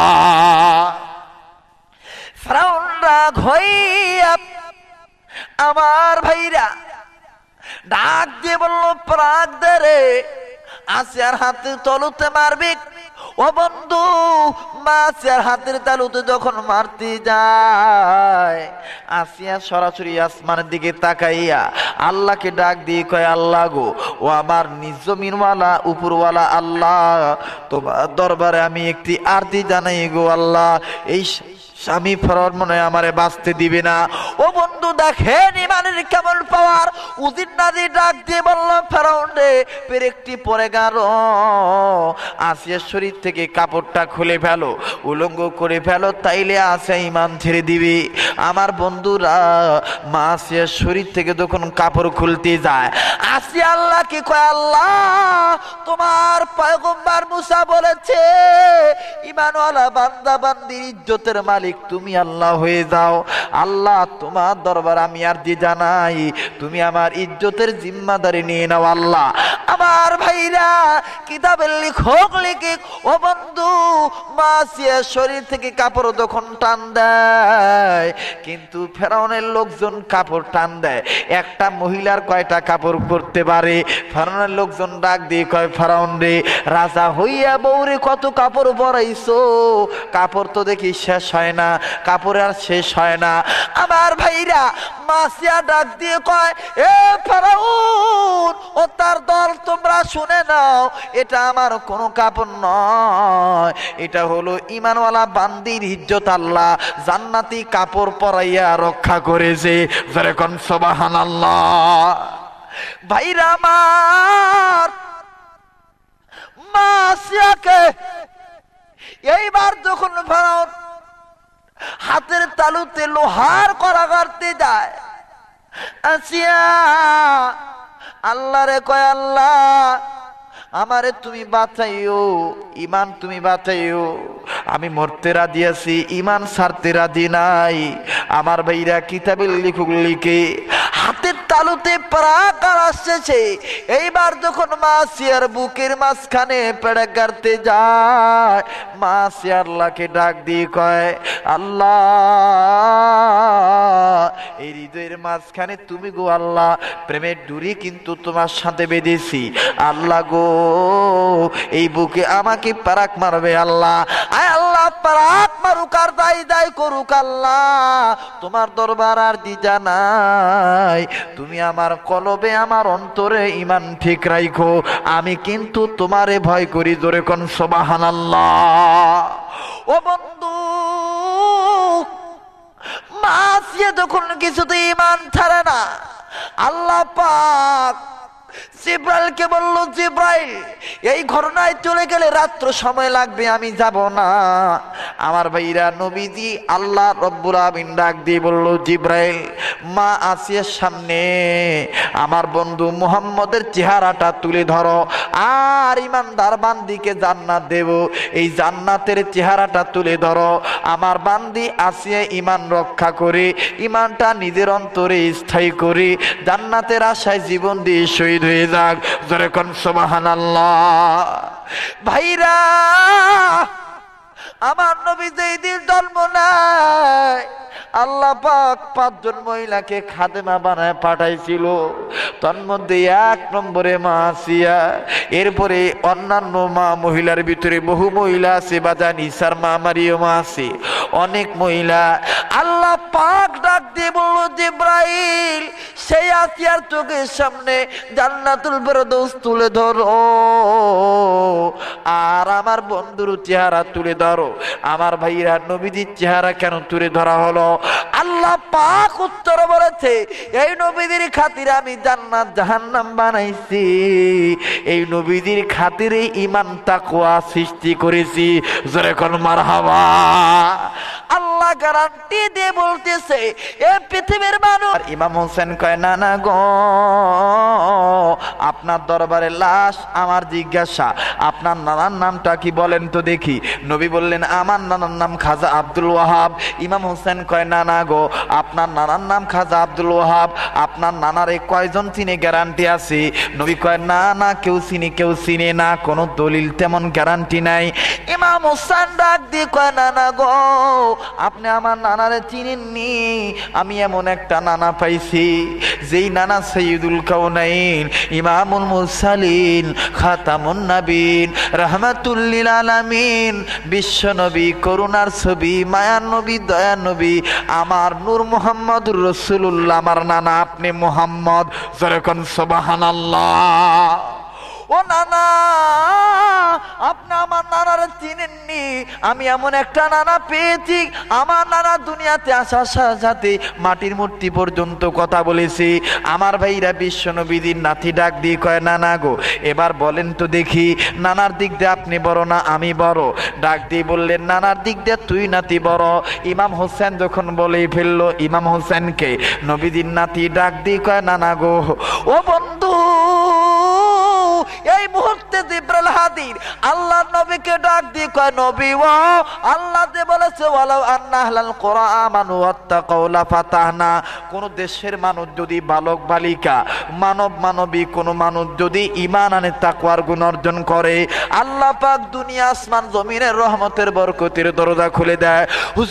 ফেরাউন রাগ হইয়া আমার ভাইরা ডাক দিয়ে বলল, প্রাগ দে রে, আসিয়ার হাতে তলুতে মারবি। ও বন্ধু, মাসিয়ার হাতের তালুতে যখন মারতে যায়, আসিয়া সরাসরি আসমানের দিকে তাকাইয়া আল্লাহকে ডাক দিয়ে কয়, আল্লাহ গো, ও আমার নিজ জমিনওয়ালা উপরওয়ালা আল্লাহ, তোমার দরবারে আমি একটি আরতি জানাই গো আল্লাহ, এই স্বামী ফেরাউন মনে হয় আমারে বাঁচতে দিবে না। ও বন্ধু, দেখেন ঈমানের কেমন পাওয়ার। উজির নাদি ডাক দিয়ে বলল, ফেরাউন রে, পেরেকটি পরে গেল, আসিয়ার শরীর থেকে কাপড়টা খুলে ফেলো, উলঙ্গ করে ফেলো, তাইলে আসিয়া ঈমান ছেড়ে দিবে। আমার বন্ধুরা, মা আসিয়ার শরীর থেকে যখন কাপড় খুলতে যায়, আসিয়া আল্লাহকে কয়, আল্লাহ, তোমার পয়গম্বর মুসা বলেছে, ঈমানওয়ালা বান্দা বান্দির ইজ্জতের মালিক তুমি আল্লাহ হয়ে যাও। আল্লাহ, তোমার দরবার আমি আর যে জানাই, তুমি আমার ইজ্জতের জিম্মাদারি নিয়ে নাও আল্লাহ। আমার ভাইরা, কিতাবের লেখক লিখে, ও বন্ধু, মাসিয়ার শরীর থেকে কাপড় যখন টান দেয়, কিন্তু ফেরাউনের লোকজন কাপড় টান দেয়, একটা মহিলার কয়টা কাপড় পরতে পারে? ফেরাউনের লোকজন ডাক দিয়ে কয়, ফেরাউন রে, রাজা হইয়া বউরে কত কাপড় পরাইছো, কাপড় তো দেখি শেষ হয় না, কাপড় আর শেষ হয় না। আমার ভাইরা, মাসিয়া ডাক দিয়ে কয়, এ ফেরাউন ও তার দল, তোমরা শুনে নাও, এটা আমার কোনো কাপড় নয়, এটা হলো ঈমানওয়ালা বান্দির ইজ্জত আল্লাহ জান্নাতি কাপড় পরাইয়া রক্ষা করেছে। যেরকম সুবহানাল্লাহ। ভাইরা আমার, মাসিয়াকে এইবার যখন ফেরাউন হাতের তালুতে লোহার কড়া গাড়তে যায়, আসিয়া আল্লাহরে কয় আল্লাহ আমারে তুমি বাঁচাইও, ইমান তুমি বাঁচাইও। আমি মরতে রাজি আছি, ইমান ছাড়তে রাজি নাই। আমার ভাইরা কিতাবের লিখুক লিখে হাতের তালুতে প্রাকার আসছে। এইবার যখন মাসিয়ার বুকের মাঝখানে পেড়ে গাড়তে যায়, মাসি আল্লাহকে ডাক দিয়ে কয় আল্লাহ এই হৃদয়ের মাঝখানে তুমি গো আল্লাহ প্রেমের ডুরি কিন্তু তোমার সাথে বেঁধেছি। আল্লাহ গো এই বুকে আমাকে পারাক মারবে আল্লাহ। আয় আল্লাহ পারাক মারুক আর দায় দায় করুক আল্লাহ, তোমার দরবার আর দি জানাই। তুমি আমার কলবে আমার অন্তরে ইমান ঠিক রাখো, আমি কিন্তু তোমারে ভয় করি। জোরে কোন সুবহানাল্লাহ। ও বন্ধু, মাসিয়া যখন কিছুতে ইমান ছাড়ে না, আল্লাহ পাক জিব্রাইলকে বলল জিব্রাইল এই ঘটনায় চলে গেলে রাত্র সময় লাগবে, আমি যাব না। আমার ভাইরা নবীজি আল্লাহ রব্বুল আমিন ডাক দিয়ে বলল জিব্রাইল মা আসিয়ার সামনে আমার বন্ধু মুহাম্মদের চেহারাটা তুলে ধরো, আর ইমানদার বান্দিকে জান্নাত দেব, এই জান্নাতের চেহারাটা তুলে ধরো। আমার বান্দি আসিয়া ইমান রক্ষা করে, ইমানটা নিজের অন্তরে স্থায়ী করে জান্নাতের আশায় জীবন দিয়ে শহীদ হয়ে যাক। জোরে কোন সুবহানাল্লাহ। ভাইরা আমার নবী যেই দিন জন্ম নেয়, আল্লাহ পাক 5 জন মহিলাকে খাদেমা বানায় পাঠাইছিল। তার মধ্যে 1 নম্বরে মা আসিয়া, এরপরে অন্যান্য মা মহিলার ভিতরে বহু মহিলা আছে, বাজান ঈসার মা মারিয়ম আছে, অনেক মহিলা। আল্লাহ পাক ডাক দিয়ে বলল জিব্রাইল সেই আসিয়ার চোখের সামনে জান্নাতুল ফেরদৌস তুলে ধরো, আর আমার বন্ধুর চেহারা তুলে ধরো। আমার ভাইরা নবীজির চেহারা কেন তুলে ধরা হলো? আল্লাহ পাক উত্তর বলেছে এই নবীদের খাতিরে আমি জান্নাত জাহান্নাম বানাইছি, এই নবীদের খাতিরে ঈমান তাকওয়া সৃষ্টি করেছি। জোরে কোন মারহাবা। আল্লাহ গ্যারান্টি দিয়ে বলতেছে এই পৃথিবীর মানুষ। ইমাম হোসেন কয় না না গো, আপনার দরবারে লাশ, আমার জিজ্ঞাসা আপনার নানার নামটা কি বলেন তো দেখি। নবী বললেন আমার নানার নাম খাজা আব্দুল ওয়াহাব। ইমাম হোসেন কয় না না গো, আপনার নানার নাম খাজা আব্দুল ওয়াহাব, আপনার নানারে কয়জন চিনে গ্যারান্টি আছে? নবী কয় না না, কেউ চিনি কেউ চিনে না, কোনো দলিল তেমন গ্যারান্টি নাই। ইমাম হোসেন ডাক দিয়ে কয় না না গো, আপনি আমার নানারে চিনেননি, আমি এমন একটা নানা পাইছি যেই নানা সাইয়্যিদুল কাউনাইন, ইমামুল মুরসালিন, খাতামুন নবীন, রাহমাতুল লিল আলামিন, বিশ্ব নবী, করুণার ছবি, মায়ার নবী, দয়ার নবী, আমার নূর মুহাম্মদুর রাসূলুল্লাহ, আমার নানা আপনি মুহাম্মদ। জোরে কোন সুবহানাল্লাহ। ও নানা, আপনি আমার নানারে চিনেননি, আমি এমন একটা নানা পেয়েছি, আমার নানা দুনিয়াতে আসার সাথে মাটির মূর্তি পর্যন্ত কথা বলেছি। আমার ভাইরা বিশ্ব নবীর নাতি ডাক দিয়ে কয় নানা গো, এবার বলেন তো দেখি নানার দিক দিয়ে আপনি বড় না আমি বড়? ডাক দিয়ে বললেন নানার দিক দিয়ে তুই নাতি বড়। ইমাম হোসেন যখন বলেই ফেললো ইমাম হোসেনকে, নবীর নাতি ডাক দিয়ে কয় নানা গো, ও বন্ধু এই মুহূর্তে জিবরাইল হাজির। আল্লাহ নবীকে ডাক দিয়ে কয় নবী ও আল্লাহ যে বলেছে ওয়ালাউ আন্না আহলাল কুরআ আমানু ওয়াত্তাকাউ লাফাতাহনা, কোন দেশের মানুষ যদি বালক বালিকা মানব মানবী কোন মানুষ যদি ঈমান আনে তাকওয়ার গুণ অর্জন করে, আল্লাহ পাক দুনিয়া আসমান জমিনের রহমতের বরকতের দরজা খুলে দেয়।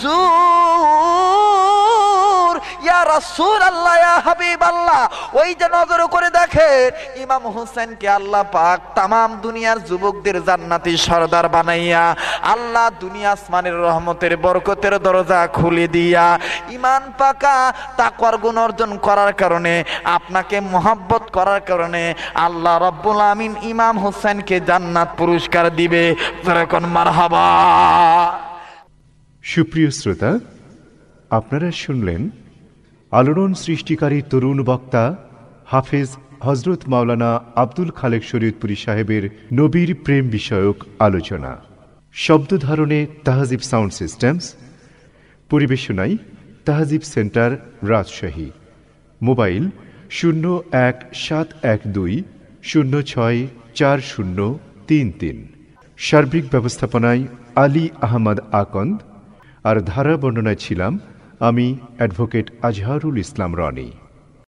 হুজুর ইয়া রাসূলুল্লাহ ইয়া হাবিবাল্লাহ, ওই যে নজর করে দেখেন ইমাম হোসেনকে আল্লাহ পাক তামাম দুনিয়ার যুবকদের জান্নাতি সরদার বানাইয়া আল্লাহ দুনিয়া আসমানের রহমতের বরকতের দরজা খুলে দিয়া ঈমান পাকা তাকওয়ার গুণ অর্জন করার কারণে, আপনাকে মহব্বত করার কারণে আল্লাহ রব্বুল আমিন ইমাম হোসেনকে জান্নাত পুরস্কার দিবে। যেরকম মারহাবা।
সুপ্রিয় শ্রোতা, আপনারা শুনলেন আলোড়ন সৃষ্টিকারী তরুণ বক্তা হাফেজ হজরত মাওলানা আব্দুল খালেক শরীয়তপুরী সাহেবের নবীর প্রেম বিষয়ক আলোচনা। শব্দ ধারণে তাহজিব সাউন্ড সিস্টেমস, পরিবেশনায় তাহজিব সেন্টার রাজশাহী। মোবাইল 0171206433। সার্বিক ব্যবস্থাপনায় আলী আহমদ আকন্দ, আর ধারা বর্ণনায় ছিলাম আমি অ্যাডভোকেট আজহারুল ইসলাম রনি।